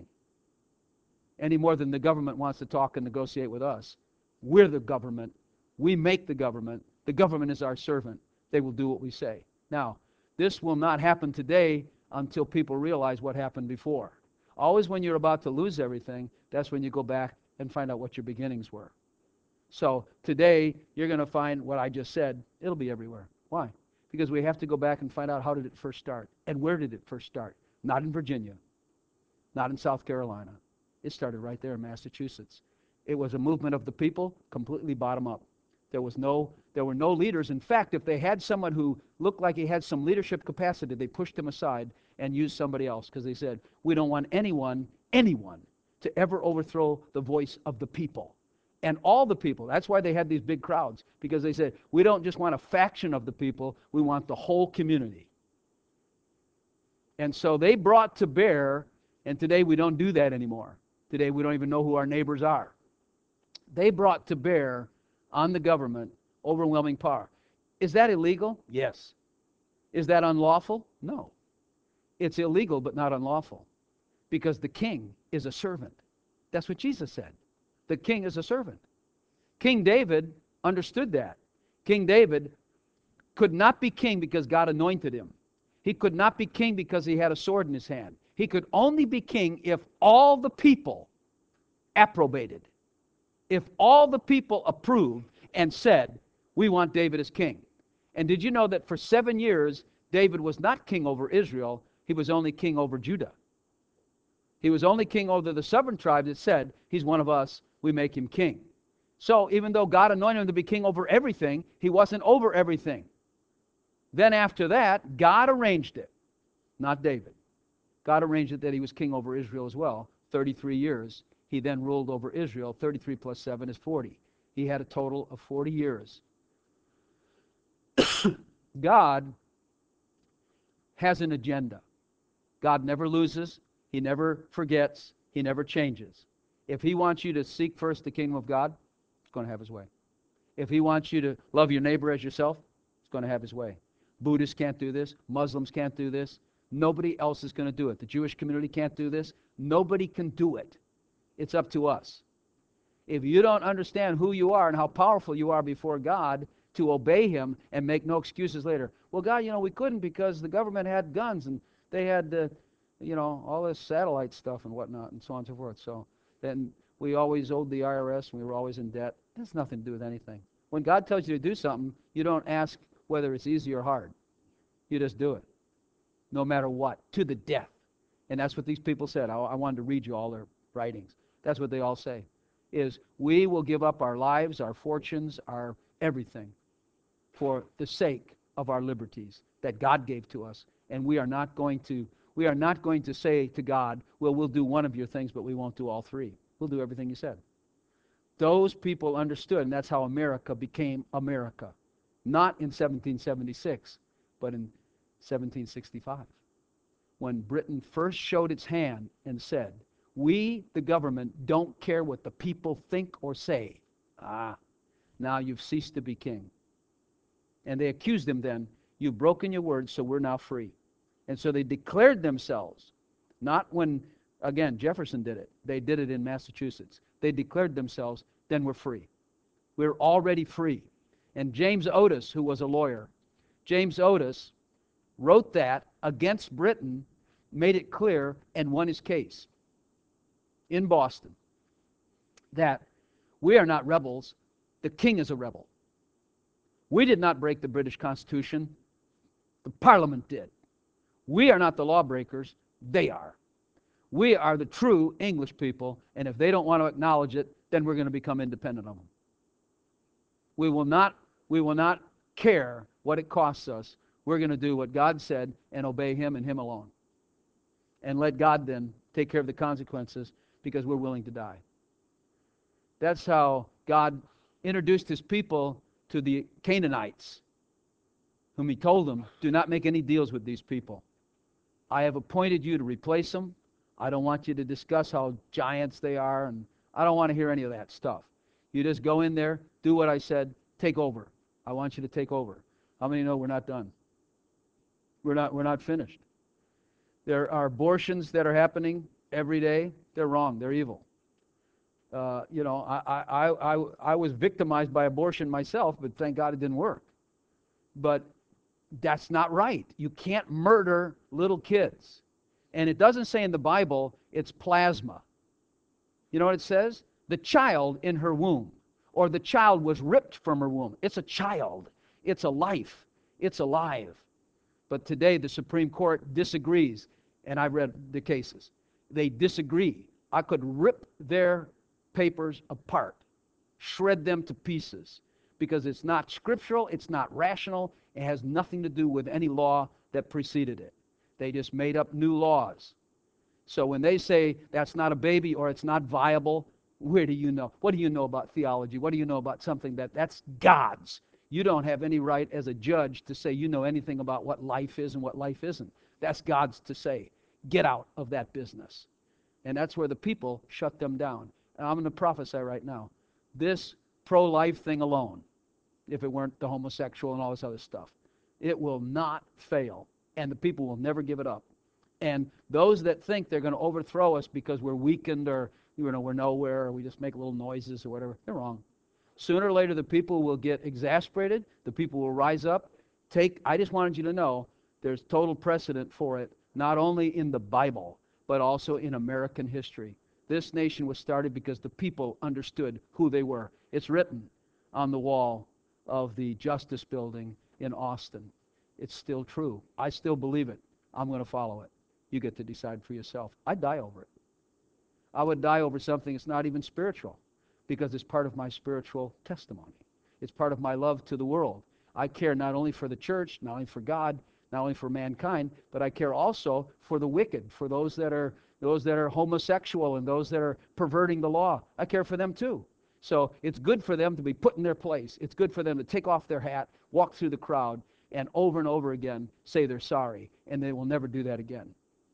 any more than the government wants to talk and negotiate with us. We're the government. We make the government. The government is our servant. They will do what we say. Now, this will not happen today until people realize what happened before. Always when you're about to lose everything, that's when you go back and find out what your beginnings were. So today, you're going to find what I just said. It'll be everywhere. Why? Because we have to go back and find out how did it first start. And where did it first start? Not in Virginia. Not in South Carolina. It started right there in Massachusetts. It was a movement of the people, completely bottom up. There was no, there were no leaders. In fact, if they had someone who looked like he had some leadership capacity, they pushed him aside and used somebody else, because they said, we don't want anyone, anyone, to ever overthrow the voice of the people. And all the people. That's why they had these big crowds, because they said, we don't just want a faction of the people, we want the whole community. And so they brought to bear, and today we don't do that anymore. Today we don't even know who our neighbors are. They brought to bear on the government overwhelming power. Is that illegal? Yes. Is that unlawful? No. It's illegal but not unlawful, because the king is a servant. That's what Jesus said. The king is a servant. King David understood that. King David could not be king because God anointed him. He could not be king because he had a sword in his hand. He could only be king if all the people approbated. If all the people approved and said, we want David as king. And did you know that for seven years, David was not king over Israel, he was only king over Judah. He was only king over the southern tribe that said, he's one of us, we make him king. So even though God anointed him to be king over everything, he wasn't over everything. Then after that, God arranged it, not David. God arranged it that he was king over Israel as well, thirty-three years. He then ruled over Israel. thirty-three plus seven is forty. He had a total of forty years. God has an agenda. God never loses. He never forgets. He never changes. If he wants you to seek first the kingdom of God, he's going to have his way. If he wants you to love your neighbor as yourself, he's going to have his way. Buddhists can't do this. Muslims can't do this. Nobody else is going to do it. The Jewish community can't do this. Nobody can do it. It's up to us. If you don't understand who you are and how powerful you are before God to obey him and make no excuses later. Well, God, you know, we couldn't because the government had guns and they had, uh, you know, all this satellite stuff and whatnot and so on and so forth. So then we always owed the I R S and we were always in debt. It has nothing to do with anything. When God tells you to do something, you don't ask whether it's easy or hard. You just do it, no matter what, to the death. And that's what these people said. I, I wanted to read you all their writings. That's what they all say, is we will give up our lives, our fortunes, our everything for the sake of our liberties that God gave to us. And we are not going to, we are not going to say to God, well, we'll do one of your things, but we won't do all three. We'll do everything you said. Those people understood, and that's how America became America. Not in seventeen seventy-six, but in seventeen sixty-five. When Britain first showed its hand and said, we, the government, don't care what the people think or say. Ah, now you've ceased to be king. And they accused him then, you've broken your word, so we're now free. And so they declared themselves, not when, again, Jefferson did it. They did it in Massachusetts. They declared themselves, then we're free. We're already free. And James Otis, who was a lawyer, James Otis wrote that against Britain, made it clear, and won his case in Boston that we are not rebels. The king is a rebel. We did not break the British Constitution. The Parliament did. We are not the lawbreakers. They are. We are the true English people, and if they don't want to acknowledge it, then we're going to become independent of them. We will not, we will not care what it costs us. We're going to do what God said and obey Him and Him alone. And let God then take care of the consequences because we're willing to die. That's how God introduced His people to the Canaanites, whom He told them, do not make any deals with these people. I have appointed you to replace them. I don't want you to discuss how giants they are, and I don't want to hear any of that stuff. You just go in there, do what I said, take over. I want you to take over. How many know we're not done? We're not, we're not finished. There are abortions that are happening every day. They're wrong. They're evil. Uh, you know, I, I, I, I was victimized by abortion myself, but thank God it didn't work. But that's not right. You can't murder little kids. And it doesn't say in the Bible it's plasma. You know what it says? The child in her womb, or the child was ripped from her womb. It's a child. It's a life. It's alive. But today the Supreme Court disagrees, and I've read the cases. They disagree. I could rip their papers apart, shred them to pieces, because it's not scriptural, it's not rational, it has nothing to do with any law that preceded it. They just made up new laws. So when they say that's not a baby or it's not viable, where do you know? What do you know about theology? What do you know about something that that's God's? You don't have any right as a judge to say you know anything about what life is and what life isn't. That's God's to say. Get out of that business. And that's where the people shut them down. And I'm going to prophesy right now. This pro-life thing alone, if it weren't the homosexual and all this other stuff, it will not fail. And the people will never give it up. And those that think they're going to overthrow us because we're weakened or you know, we're nowhere or we just make little noises or whatever, they're wrong. Sooner or later, the people will get exasperated. The people will rise up. Take. I just wanted you to know there's total precedent for it, not only in the Bible, but also in American history. This nation was started because the people understood who they were. It's written on the wall of the Justice Building in Austin. It's still true. I still believe it. I'm going to follow it. You get to decide for yourself. I'd die over it. I would die over something that's not even spiritual because it's part of my spiritual testimony. It's part of my love to the world. I care not only for the church, not only for God, not only for mankind, but I care also for the wicked, for those that are those that are homosexual and those that are perverting the law. I care for them too. So it's good for them to be put in their place. It's good for them to take off their hat, walk through the crowd, and over and over again say they're sorry, and they will never do that again.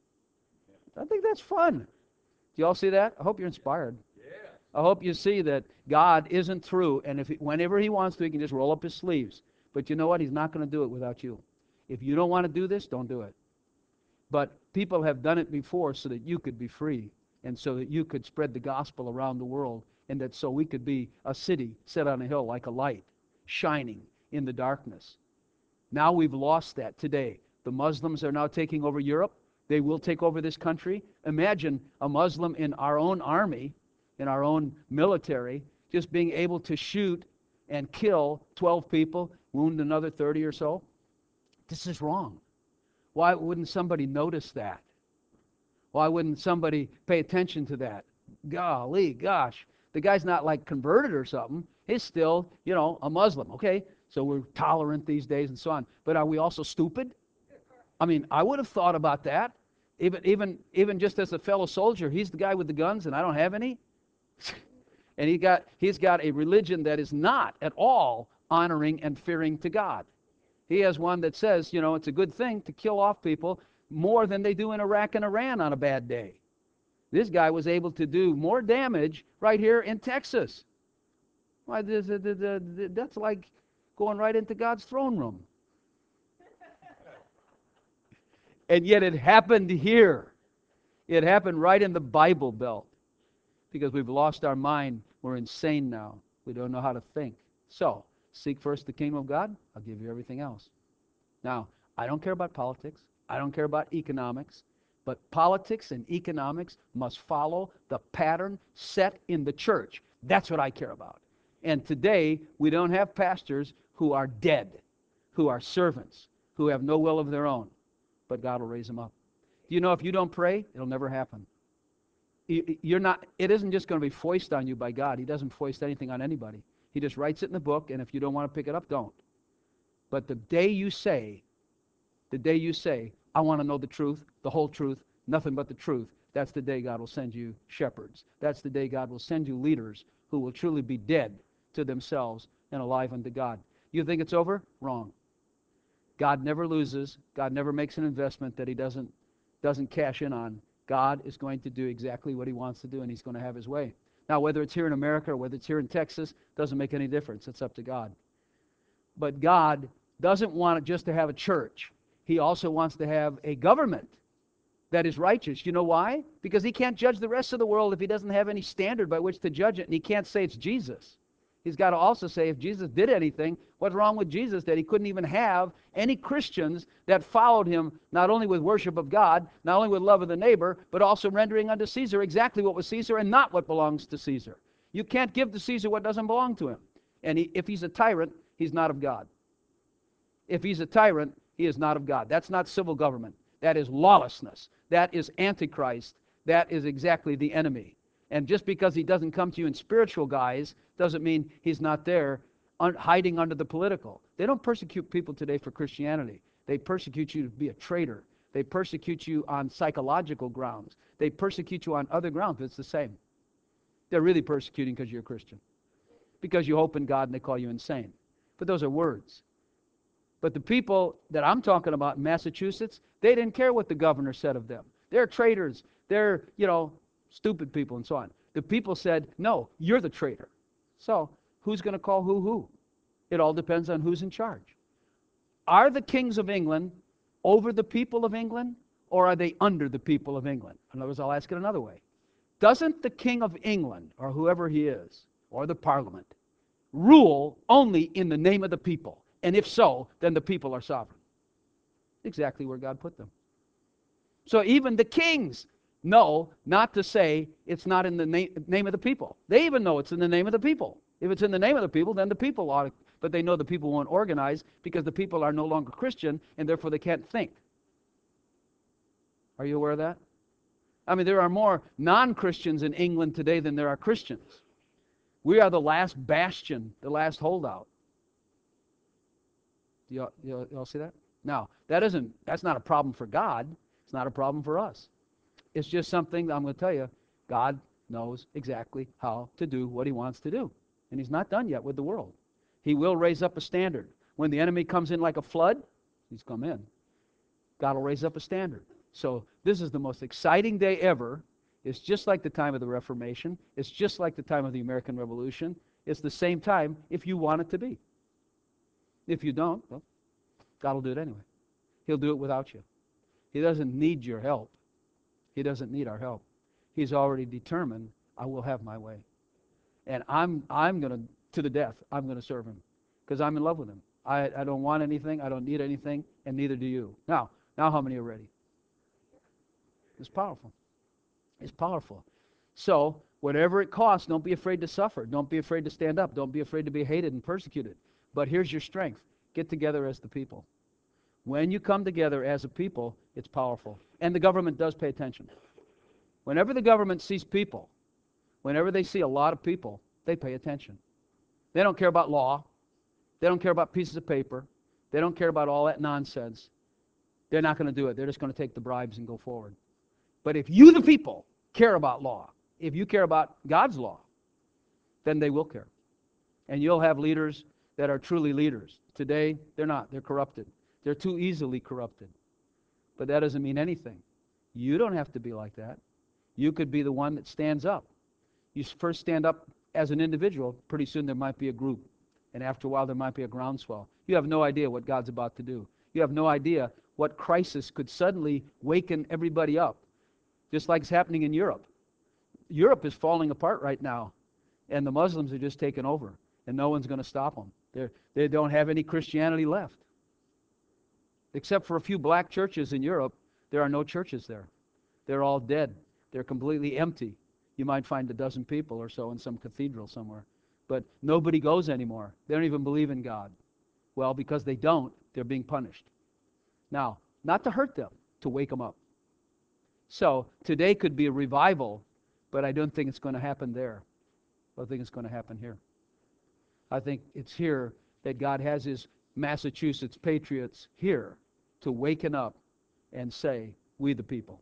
I think that's fun. Do you all see that? I hope you're inspired. Yeah. I hope you see that God isn't through, and if he, whenever He wants to, He can just roll up His sleeves. But you know what? He's not going to do it without you. If you don't want to do this, don't do it. But people have done it before so that you could be free, and so that you could spread the gospel around the world, and that so we could be a city set on a hill like a light, shining in the darkness. Now we've lost that today. The Muslims are now taking over Europe. They will take over this country. Imagine a Muslim in our own army, in our own military, just being able to shoot and kill twelve people, wound another thirty or so. This is wrong. Why wouldn't somebody notice that? Why wouldn't somebody pay attention to that? Golly, gosh. The guy's not like converted or something. He's still, you know, a Muslim. Okay, so we're tolerant these days and so on. But are we also stupid? I mean, I would have thought about that. Even, even, even just as a fellow soldier, he's the guy with the guns and I don't have any. And he got, he's got a religion that is not at all honoring and fearing to God. He has one that says, you know, it's a good thing to kill off people more than they do in Iraq and Iran on a bad day. This guy was able to do more damage right here in Texas. Why, that's like going right into God's throne room. And yet it happened here. It happened right in the Bible Belt. Because we've lost our mind. We're insane now. We don't know how to think. So, seek first the kingdom of God. I'll give you everything else. Now, I don't care about politics. I don't care about economics. But politics and economics must follow the pattern set in the church. That's what I care about. And today, we don't have pastors who are dead, who are servants, who have no will of their own. But God will raise them up. Do you know if you don't pray, it'll never happen. You're not, it isn't just going to be foisted on you by God. He doesn't foist anything on anybody. He just writes it in the book, and if you don't want to pick it up, don't. But the day you say, the day you say, I want to know the truth, the whole truth, nothing but the truth, that's the day God will send you shepherds. That's the day God will send you leaders who will truly be dead to themselves and alive unto God. You think it's over? Wrong. God never loses. God never makes an investment that he doesn't, doesn't cash in on. God is going to do exactly what he wants to do, and he's going to have his way. Now, whether it's here in America or whether it's here in Texas, doesn't make any difference. It's up to God. But God doesn't want just to have a church. He also wants to have a government that is righteous. You know why? Because he can't judge the rest of the world if he doesn't have any standard by which to judge it, and he can't say it's Jesus. He's got to also say if Jesus did anything, what's wrong with Jesus that he couldn't even have any Christians that followed him not only with worship of God, not only with love of the neighbor, but also rendering unto Caesar exactly what was Caesar and not what belongs to Caesar. You can't give to Caesar what doesn't belong to him. And he, if he's a tyrant, he's not of God. If he's a tyrant, he is not of God. That's not civil government. That is lawlessness. That is Antichrist. That is exactly the enemy. And just because he doesn't come to you in spiritual guise doesn't mean he's not there un- hiding under the political. They don't persecute people today for Christianity. They persecute you to be a traitor. They persecute you on psychological grounds. They persecute you on other grounds, but it's the same. They're really persecuting because you're a Christian. Because you hope in God and they call you insane. But those are words. But the people that I'm talking about in Massachusetts, they didn't care what the governor said of them. They're traitors. They're, you know, stupid people and so on. The people said, no, you're the traitor. So who's going to call who who? It all depends on who's in charge. Are the kings of England over the people of England, or are they under the people of England? In other words, I'll ask it another way. Doesn't the king of England, or whoever he is, or the parliament, rule only in the name of the people? And if so, then the people are sovereign. Exactly where God put them. So even the kings know not to say it's not in the na- name of the people. They even know it's in the name of the people. If it's in the name of the people, then the people ought to, but they know the people won't organize because the people are no longer Christian and therefore they can't think. Are you aware of that? I mean, there are more non-Christians in England today than there are Christians. We are the last bastion, the last holdout. Do y'all, y'all, y'all see that? Now, that isn't, that's not a problem for God. It's not a problem for us. It's just something I'm going to tell you, God knows exactly how to do what he wants to do. And he's not done yet with the world. He will raise up a standard. When the enemy comes in like a flood, he's come in. God will raise up a standard. So this is the most exciting day ever. It's just like the time of the Reformation. It's just like the time of the American Revolution. It's the same time if you want it to be. If you don't, well, God will do it anyway. He'll do it without you. He doesn't need your help. He doesn't need our help. He's already determined, I will have my way. And I'm I'm going to, to the death, I'm going to serve him because I'm in love with him. I, I don't want anything, I don't need anything, and neither do you. Now, now how many are ready? It's powerful. It's powerful. So, whatever it costs, don't be afraid to suffer. Don't be afraid to stand up. Don't be afraid to be hated and persecuted. But here's your strength. Get together as the people. When you come together as a people, it's powerful. And the government does pay attention. Whenever the government sees people, whenever they see a lot of people, they pay attention. They don't care about law. They don't care about pieces of paper. They don't care about all that nonsense. They're not going to do it. They're just going to take the bribes and go forward. But if you, the people, care about law, if you care about God's law, then they will care. And you'll have leaders that are truly leaders. Today, they're not. They're corrupted. They're too easily corrupted. But that doesn't mean anything. You don't have to be like that. You could be the one that stands up. You first stand up as an individual. Pretty soon there might be a group. And after a while there might be a groundswell. You have no idea what God's about to do. You have no idea what crisis could suddenly waken everybody up, just like it's happening in Europe. Europe is falling apart right now, and the Muslims are just taking over, and no one's going to stop them. They're, they don't have any Christianity left. Except for a few black churches in Europe, there are no churches there. They're all dead. They're completely empty. You might find a dozen people or so in some cathedral somewhere. But nobody goes anymore. They don't even believe in God. Well, because they don't, they're being punished. Now, not to hurt them, to wake them up. So, today could be a revival, but I don't think it's going to happen there. I think it's going to happen here. I think it's here that God has His Massachusetts patriots here to waken up and say, we the people.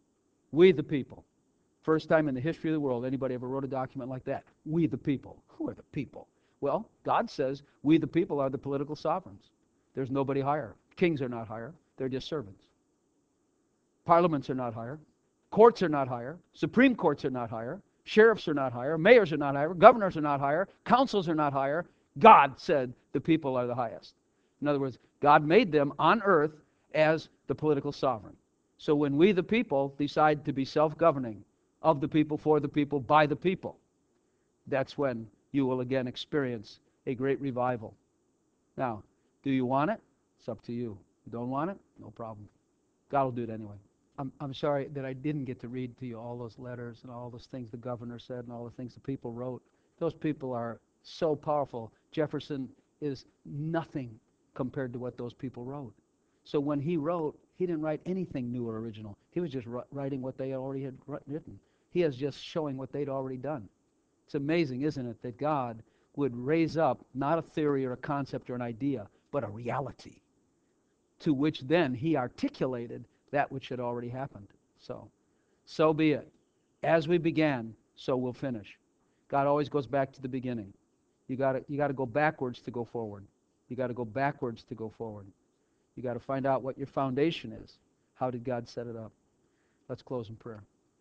We the people. First time in the history of the world anybody ever wrote a document like that. We the people. Who are the people? Well, God says we the people are the political sovereigns. There's nobody higher. Kings are not higher. They're just servants. Parliaments are not higher. Courts are not higher. Supreme courts are not higher. Sheriffs are not higher. Mayors are not higher. Governors are not higher. Councils are not higher. God said the people are the highest. In other words, God made them on earth as the political sovereign. So when we the people decide to be self-governing, of the people, for the people, by the people, that's when you will again experience a great revival. Now, do you want it? It's up to you. You don't want it? No problem. God will do it anyway. I'm, I'm sorry that I didn't get to read to you all those letters and all those things the governor said and all the things the people wrote. Those people are so powerful. Jefferson is nothing compared to what those people wrote. So when he wrote, he didn't write anything new or original. He was just writing what they already had written. He is just showing what they'd already done. It's amazing, isn't it, that God would raise up not a theory or a concept or an idea, but a reality to which then he articulated that which had already happened. So, so be it. As we began, so we'll finish. God always goes back to the beginning. You got you got to go backwards to go forward. You got to go backwards to go forward. You got to find out what your foundation is. How did God set it up? Let's close in prayer.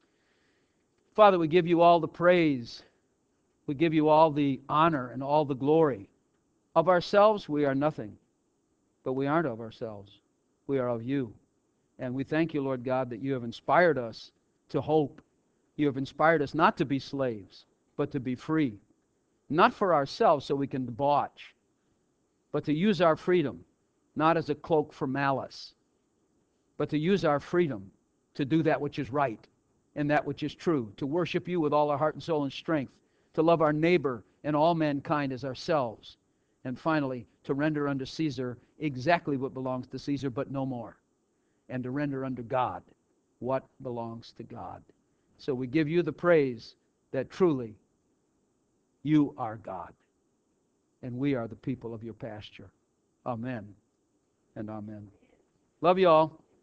Father, we give you all the praise. We give you all the honor and all the glory. Of ourselves, we are nothing. But we aren't of ourselves. We are of you. And we thank you, Lord God, that you have inspired us to hope. You have inspired us not to be slaves, but to be free. Not for ourselves so we can debauch, but to use our freedom, not as a cloak for malice, but to use our freedom to do that which is right and that which is true, to worship you with all our heart and soul and strength, to love our neighbor and all mankind as ourselves, and finally, to render unto Caesar exactly what belongs to Caesar, but no more, and to render unto God what belongs to God. So we give you the praise that truly you are God, and we are the people of your pasture. Amen and amen. Love you all.